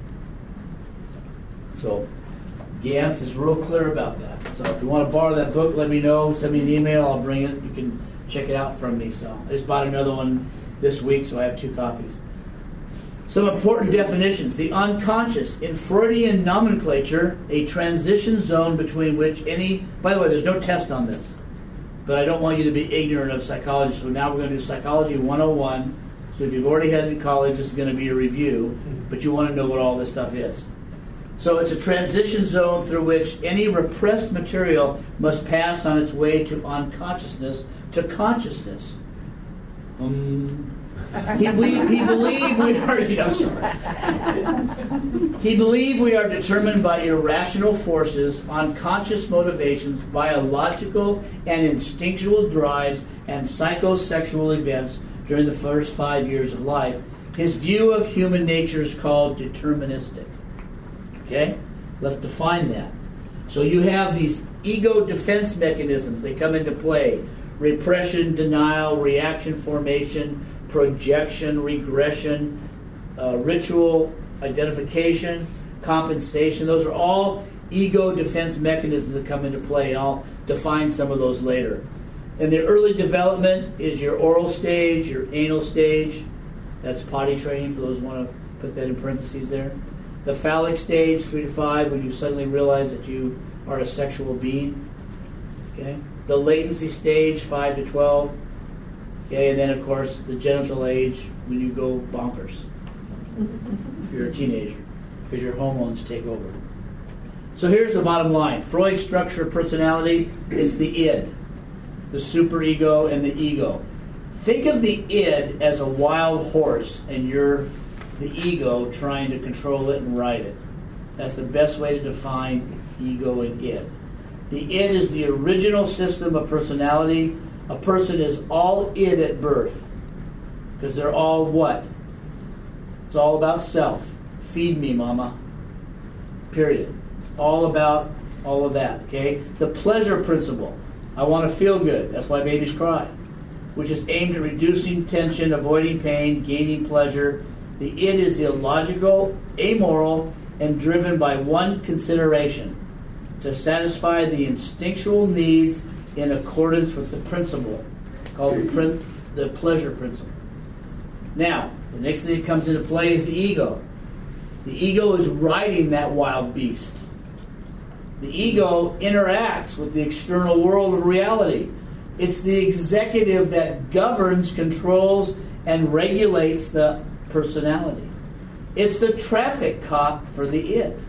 So, Gantz is real clear about that. So if you want to borrow that book, let me know. Send me an email. I'll bring it. You can check it out from me. So I just bought another one this week, so I have two copies. Some important definitions. The unconscious. In Freudian nomenclature, a transition zone between which any... By the way, there's no test on this. But I don't want you to be ignorant of psychology. So now we're going to do Psychology one oh one. So if you've already had it in college, this is going to be a review. But you want to know what all this stuff is. So it's a transition zone through which any repressed material must pass on its way to unconsciousness to consciousness. Um, he, we, he believed we are. I'm sorry. He believed we are determined by irrational forces, unconscious motivations, biological and instinctual drives, and psychosexual events during the first five years of life. His view of human nature is called deterministic. Okay? Let's define that. So you have these ego defense mechanisms that come into play. Repression, denial, reaction formation, projection, regression, uh, ritual identification, compensation. Those are all ego defense mechanisms that come into play. And I'll define some of those later. In the early development is your oral stage, your anal stage. That's potty training for those who want to put that in parentheses there. The phallic stage, three to five, when you suddenly realize that you are a sexual being. Okay. The latency stage, five to twelve. Okay, and then of course the genital age, when you go bonkers. If you're a teenager, because your hormones take over. So here's the bottom line. Freud's structure of personality is the id, the superego, and the ego. Think of the id as a wild horse, and you're the ego trying to control it and ride it. That's the best way to define ego and id. The id is the original system of personality. A person is all id at birth. Because they're all what? It's all about self. Feed me, mama. Period. All about all of that. Okay? The pleasure principle. I want to feel good. That's why babies cry. Which is aimed at reducing tension, avoiding pain, gaining pleasure. The id is illogical, amoral, and driven by one consideration: to satisfy the instinctual needs in accordance with the principle called the, prin- the pleasure principle. Now, the next thing that comes into play is the ego. The ego is riding that wild beast. The ego interacts with the external world of reality. It's the executive that governs, controls, and regulates the personality. It's the traffic cop for the id.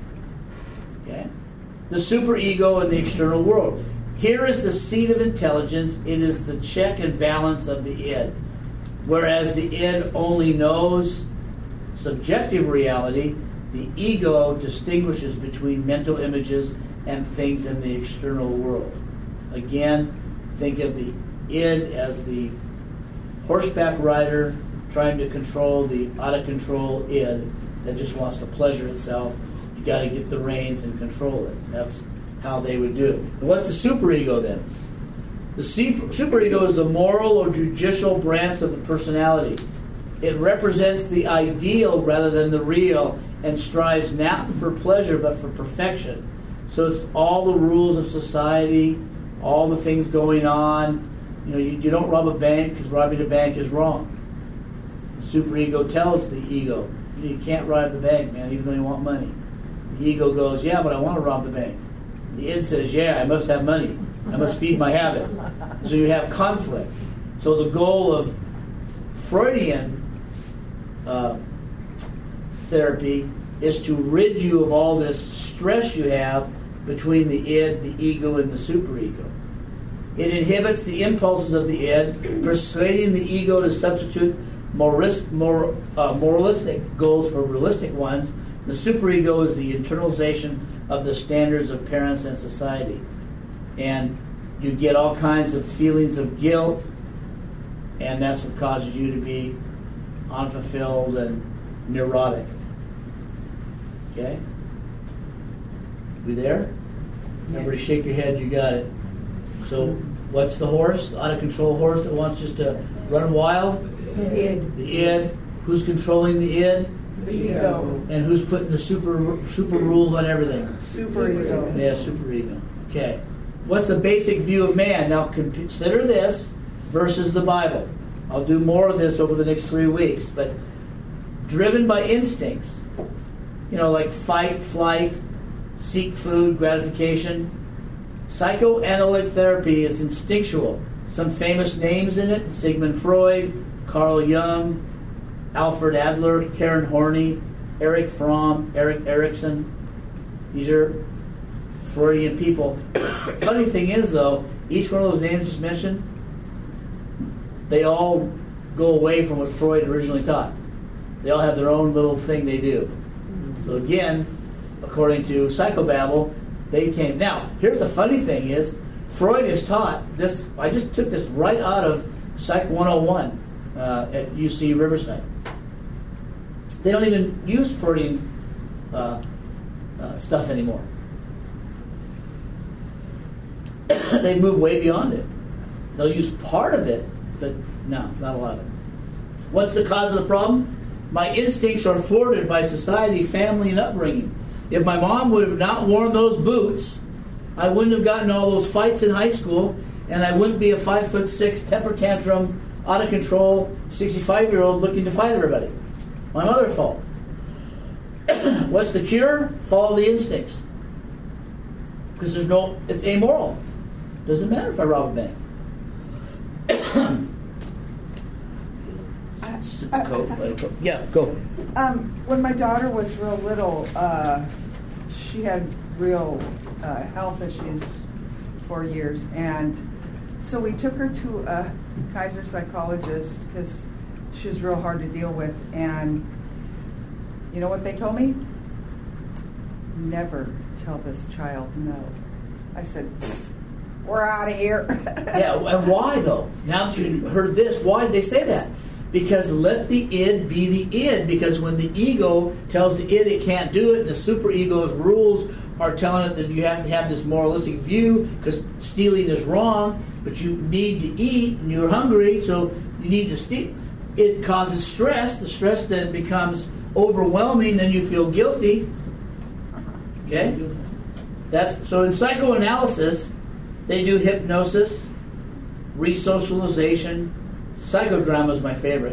Okay? The superego in the external world. Here is the seat of intelligence. It is the check and balance of the id. Whereas the id only knows subjective reality, the ego distinguishes between mental images and things in the external world. Again, think of the id as the horseback rider trying to control the out-of-control id that just wants to pleasure itself. You got to get the reins and control it. That's how they would do it. And what's the superego then? The super, superego is the moral or judicial branch of the personality. It represents the ideal rather than the real and strives not for pleasure but for perfection. So it's all the rules of society, all the things going on. You know, you, you don't rob a bank because robbing a bank is wrong. The superego tells the ego, you can't rob the bank, man, even though you want money. The ego goes, yeah, but I want to rob the bank. The id says, yeah, I must have money. I must feed my habit. So you have conflict. So the goal of Freudian uh, therapy is to rid you of all this stress you have between the id, the ego, and the superego. It inhibits the impulses of the id, persuading the ego to substitute moralist, mor, uh, moralistic goals for realistic ones. The superego is the internalization of the standards of parents and society. And you get all kinds of feelings of guilt, and that's what causes you to be unfulfilled and neurotic. Okay? We there? Everybody shake your head, you got it. So, what's the horse? The out-of-control horse that wants just to run wild? The id. The id. Who's controlling the id? The ego. And who's putting the super super rules on everything? Super ego. Yeah, super ego. Okay. What's the basic view of man? Now consider this versus the Bible. I'll do more of this over the next three weeks. But driven by instincts, you know, like fight, flight, seek food, gratification. Psychoanalytic therapy is instinctual. Some famous names in it: Sigmund Freud, Carl Jung, Alfred Adler, Karen Horney, Eric Fromm, Eric Erickson. These are Freudian people. Funny thing is, though, each one of those names just mentioned, they all go away from what Freud originally taught. They all have their own little thing they do. So again, according to Psychobabble, they came. Now, here's the funny thing is, Freud is taught this. I just took this right out of Psych one oh one uh, at U C Riverside. They don't even use Freudian uh, uh, stuff anymore. They move way beyond it. They'll use part of it, but no, not a lot of it. What's the cause of the problem? My instincts are thwarted by society, family, and upbringing. If my mom would have not worn those boots, I wouldn't have gotten all those fights in high school, and I wouldn't be a five foot six temper tantrum, out of control, sixty-five year old looking to fight everybody. My mother's fault. What's the cure? Follow the instincts. Because there's no, it's amoral. Doesn't matter if I rob a bank. Sip the Coke, let it go. Yeah, go. Um, when my daughter was real little, uh, she had real uh, health issues for years, and so we took her to a Kaiser psychologist because she was real hard to deal with. And you know what they told me? Never tell this child no. I said, we're out of here. Yeah, and why though? Now that you heard this, why did they say that? Because let the id be the id. Because when the ego tells the id it can't do it, and the superego's rules are telling it that you have to have this moralistic view because stealing is wrong, but you need to eat and you're hungry, so you need to steal. It causes stress. The stress then becomes overwhelming. Then you feel guilty. Okay, that's so. In psychoanalysis, they do hypnosis, resocialization. Psychodrama is my favorite.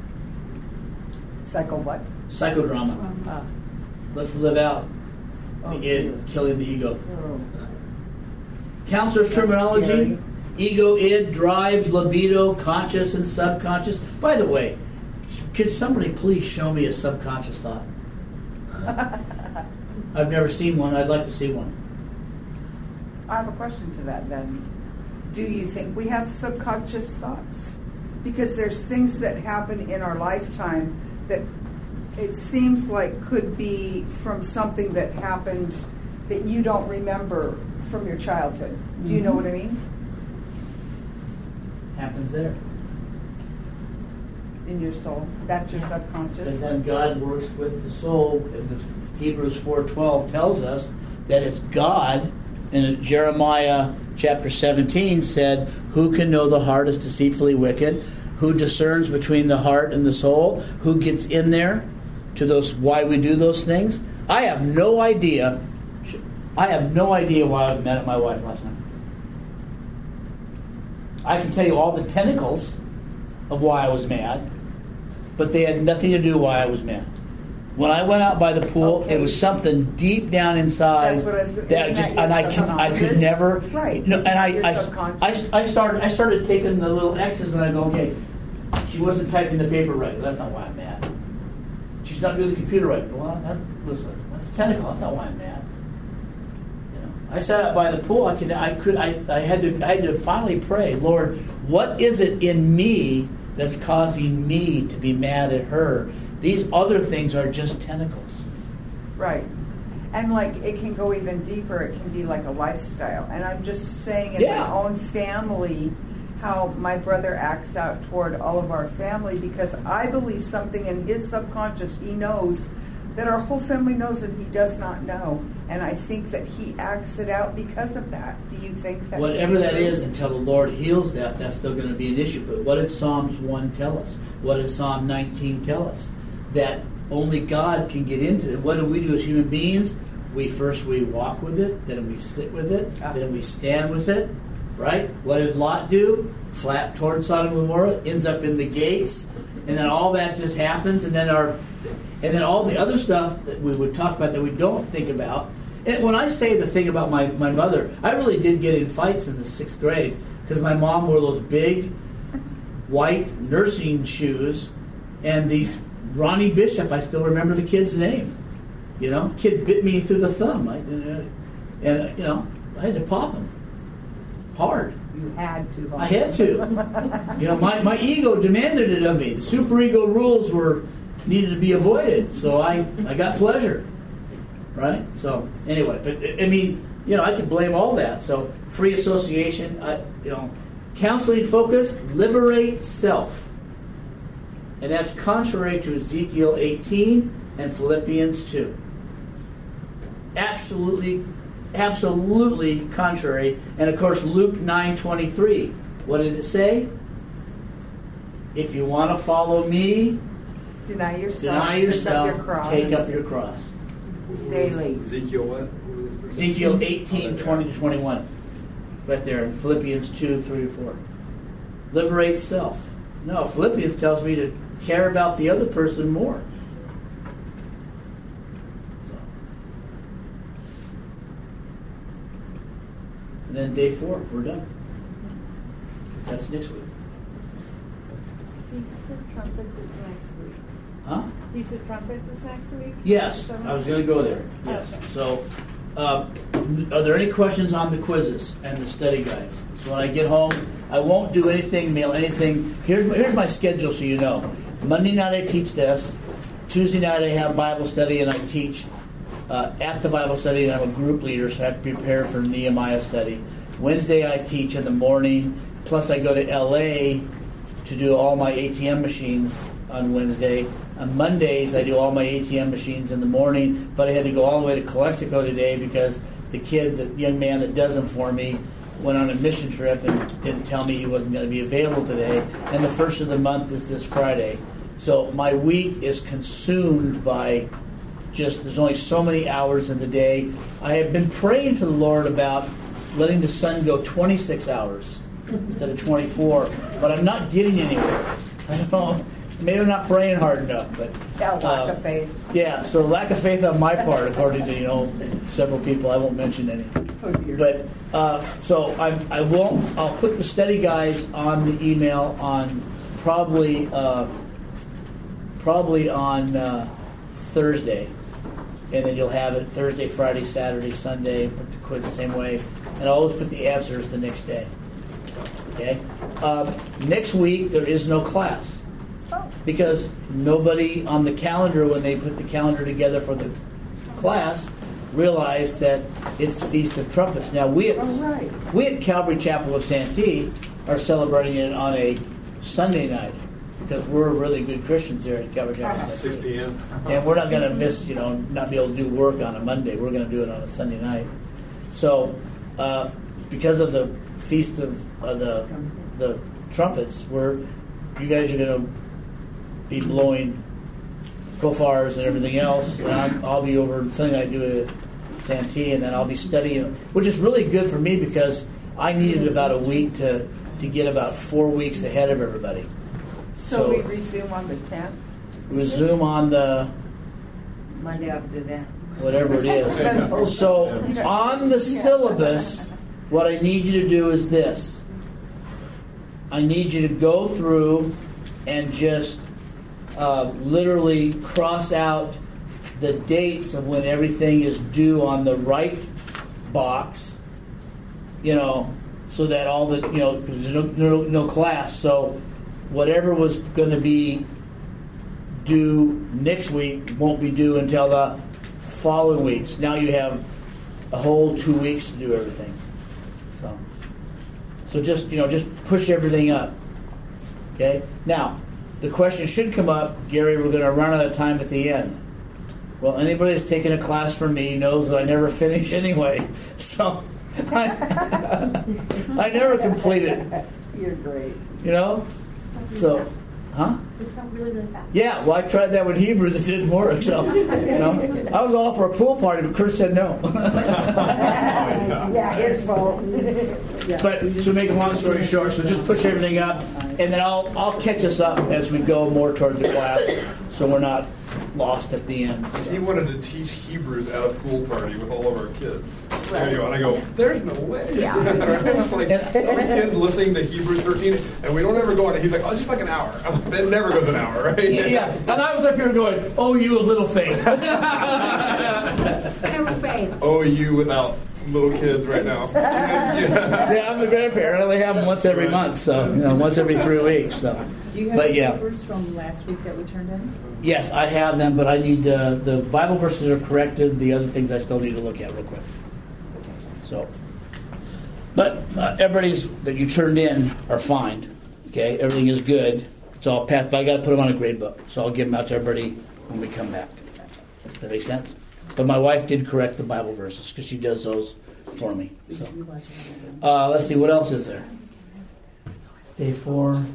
Psycho what? Psychodrama. Uh, Let's live out oh, the id, dear. killing the ego. Oh. Counselor's That's terminology: scary. ego, id, drives, libido, conscious, and subconscious. By the way, could somebody please show me a subconscious thought? I've never seen one. I'd like to see one. I have a question to that then. Do you think we have subconscious thoughts? Because there's things that happen in our lifetime that it seems like could be from something that happened that you don't remember from your childhood. Do you know what I mean? Happens there. In your soul. That's your subconscious. And then God works with the soul. And the Hebrews four twelve tells us that it's God. And Jeremiah chapter seventeen said, who can know the heart is deceitfully wicked? Who discerns between the heart and the soul? Who gets in there to those why we do those things? I have no idea. I have no idea why I was mad at my wife last night. I can tell you all the tentacles of why I was mad, but they had nothing to do why I was mad. When I went out by the pool, Okay. it was something deep down inside That's what I was gonna- that isn't just, that and I your could, I could subconscious? never. Right. No, and I, Your I, I, subconscious. I started, I started taking the little X's, and I go, okay, she wasn't typing the paper right. That's not why I'm mad. She's not doing the computer right. Well, that was that's a tentacle. That's not why I'm mad. You know, I sat out by the pool. I could, I could, I, I had to, I had to finally pray, Lord, what is it in me that's causing me to be mad at her? These other things are just tentacles. Right. And like it can go even deeper. It can be like a lifestyle. And I'm just saying in Yeah. my own family, how my brother acts out toward all of our family, because I believe something in his subconscious he knows that our whole family knows and he does not know. And I think that he acts it out because of that. Do you think that? Whatever that is, until the Lord heals that, that's still going to be an issue. But what did Psalms one tell us? What did Psalm nineteen tell us? That only God can get into it. What do we do as human beings? We first we walk with it, then we sit with it, then we stand with it, right? What did Lot do? Flap towards Sodom and Gomorrah, ends up in the gates, and then all that just happens, and then our And then all the other stuff that we would talk about that we don't think about. And when I say the thing about my, my mother, I really did get in fights in the sixth grade because my mom wore those big white nursing shoes and these Ronnie Bishop, I still remember the kid's name. You know, kid bit me through the thumb. I, and, you know, I had to pop him. Hard. You had to. I had to. You know, my, my ego demanded it of me. The superego rules were needed to be avoided, so I, I got pleasure, right? So anyway, but I mean, you know, I could blame all that. So free association, I, you know, counseling focus, liberate self, and that's contrary to Ezekiel eighteen and Philippians two. Absolutely, absolutely contrary. And of course, Luke nine twenty-three. What did it say? If you want to follow me, Deny yourself. Deny yourself. Take up your cross. Take up your cross. Daily. Ezekiel what? Ezekiel eighteen, twenty to twenty-one. Right there in Philippians two, three to four. Liberate self. No, Philippians tells me to care about the other person more. So. And then day four, we're done. That's next week. Feast of Trumpets is next week. Huh? Feast of Trumpets is next week? Yes, I was going to go there. Yes. Okay. So, uh, are there any questions on the quizzes and the study guides? So when I get home, I won't do anything, mail anything. Here's my, here's my schedule so you know. Monday night I teach this. Tuesday night I have Bible study and I teach uh, at the Bible study, and I'm a group leader, so I have to prepare for Nehemiah study. Wednesday I teach in the morning, plus I go to L A to do all my A T M machines on Wednesday. On Mondays, I do all my A T M machines in the morning, but I had to go all the way to Calexico today because the kid, the young man that does them for me, went on a mission trip and didn't tell me he wasn't going to be available today. And the first of the month is this Friday. So my week is consumed by just, there's only so many hours in the day. I have been praying to the Lord about letting the sun go twenty-six hours instead of twenty-four, but I'm not getting anywhere. I don't know. Maybe I'm not praying hard enough, but Yeah, lack uh, of faith. yeah. So lack of faith on my part, according to you know several people. I won't mention any. Oh, dear. But uh, so I, I will. I'll put the study guides on the email on probably uh, probably on uh, Thursday, and then you'll have it Thursday, Friday, Saturday, Sunday. Put the quiz the same way, and I'll always put the answers the next day. Okay. Um, next week there is no class. Because nobody on the calendar, when they put the calendar together for the class, realized that it's Feast of Trumpets. Now, we at, Oh, right. we at Calvary Chapel of Santee are celebrating it on a Sunday night because we're really good Christians here at Calvary Chapel of Santee. six p.m. And we're not going to miss, you know, not be able to do work on a Monday. We're going to do it on a Sunday night. So, uh, because of the Feast of uh, the the Trumpets, we're you guys are going to be blowing shofars and everything else. And I'm, I'll be over something I do at Santee, and then I'll be studying, which is really good for me because I needed about a week to, to get about four weeks ahead of everybody. So, So we resume on the tenth? resume on the Monday after that. whatever it is. So on the syllabus, what I need you to do is this. I need you to go through and just uh, literally cross out the dates of when everything is due on the right box, you know, so that all the, you know, because there's no, no, no class. So whatever was going to be due next week won't be due until the following weeks. Now you have a whole two weeks to do everything. So, So just, you know, just push everything up. Okay? Now, the question should come up, Gary, we're going to run out of time at the end. Well, anybody that's taken a class from me knows that I never finish anyway. So I, I never complete it. You're great. You know? So, huh? Just talk really, really fast. Yeah, well, I tried that with Hebrews. It didn't work. So, you know, I was all for a pool party, but Kurt said no. Yeah, his fault. But to make a long story short, so just push everything up, and then I'll I'll catch us up as we go more toward the class, so we're not lost at the end. He wanted to teach Hebrews at a pool party with all of our kids. There you go. And I go, there's no way. Yeah. Right? Like, three kids listening to Hebrews thirteen, and we don't ever go on it. He's like, oh, it's just like an hour. I'm like, that never goes an hour, right? Yeah, and I was up here going, oh, you little faith. Have faith. Oh, you without little kids right now. Yeah. Yeah, I'm a grandparent. I only have them once every month, so, you know, once every three weeks. So. Do you have But, the yeah. papers from last week that we turned in? Yes, I have them, but I need, uh, the Bible verses are corrected. The other things I still need to look at real quick. So, but uh, everybody's that you turned in are fine. Okay, everything is good. It's all pat, but I got to put them on a grade book, so I'll give them out to everybody when we come back. Does that make sense? But my wife did correct the Bible verses because she does those for me. So, uh, let's see, what else is there? Day four. I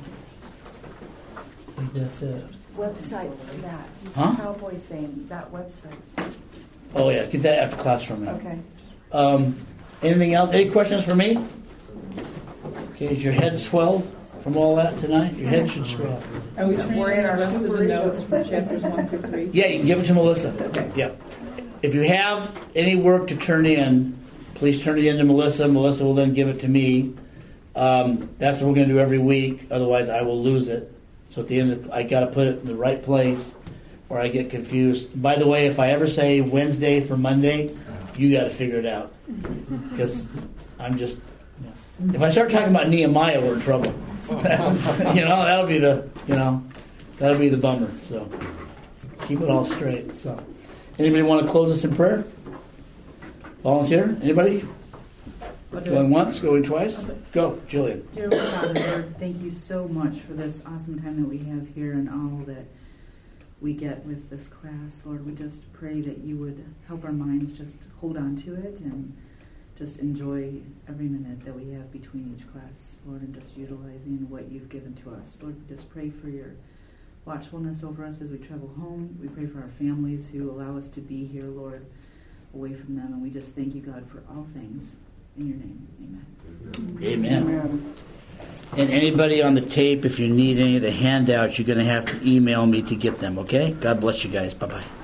think that's it. Website for that. Huh? Cowboy thing, that website. Oh yeah, get that after class from me. Okay. Um, anything else? Any questions for me? Okay, is your head swelled from all that tonight? Your head should swell. Are we turning We're in in the our rest of the super notes ego. from chapters one through three? Yeah, you can give it to Melissa. Yeah. If you have any work to turn in, please turn it in to Melissa. Melissa will then give it to me. Um, that's what we're going to do every week. Otherwise, I will lose it. So at the end, of, I got to put it in the right place, or I get confused. By the way, if I ever say Wednesday for Monday, you got to figure it out, because I'm just. If I start talking about Nehemiah, we're in trouble. You know, that'll be the you know, that'll be the bummer. So keep it all straight. So, anybody want to close us in prayer? Volunteer? Anybody? Going once, going twice? Go, Jillian. Dear Lord God, Lord, thank you so much for this awesome time that we have here and all that we get with this class. Lord, we just pray that you would help our minds just hold on to it and just enjoy every minute that we have between each class, Lord, and just utilizing what you've given to us. Lord, we just pray for your watchfulness over us as we travel home. We pray for our families who allow us to be here, Lord, away from them. And we just thank you, God, for all things. In your name, amen. Amen. Amen. And anybody on the tape, if you need any of the handouts, you're going to have to email me to get them, okay? God bless you guys. Bye-bye.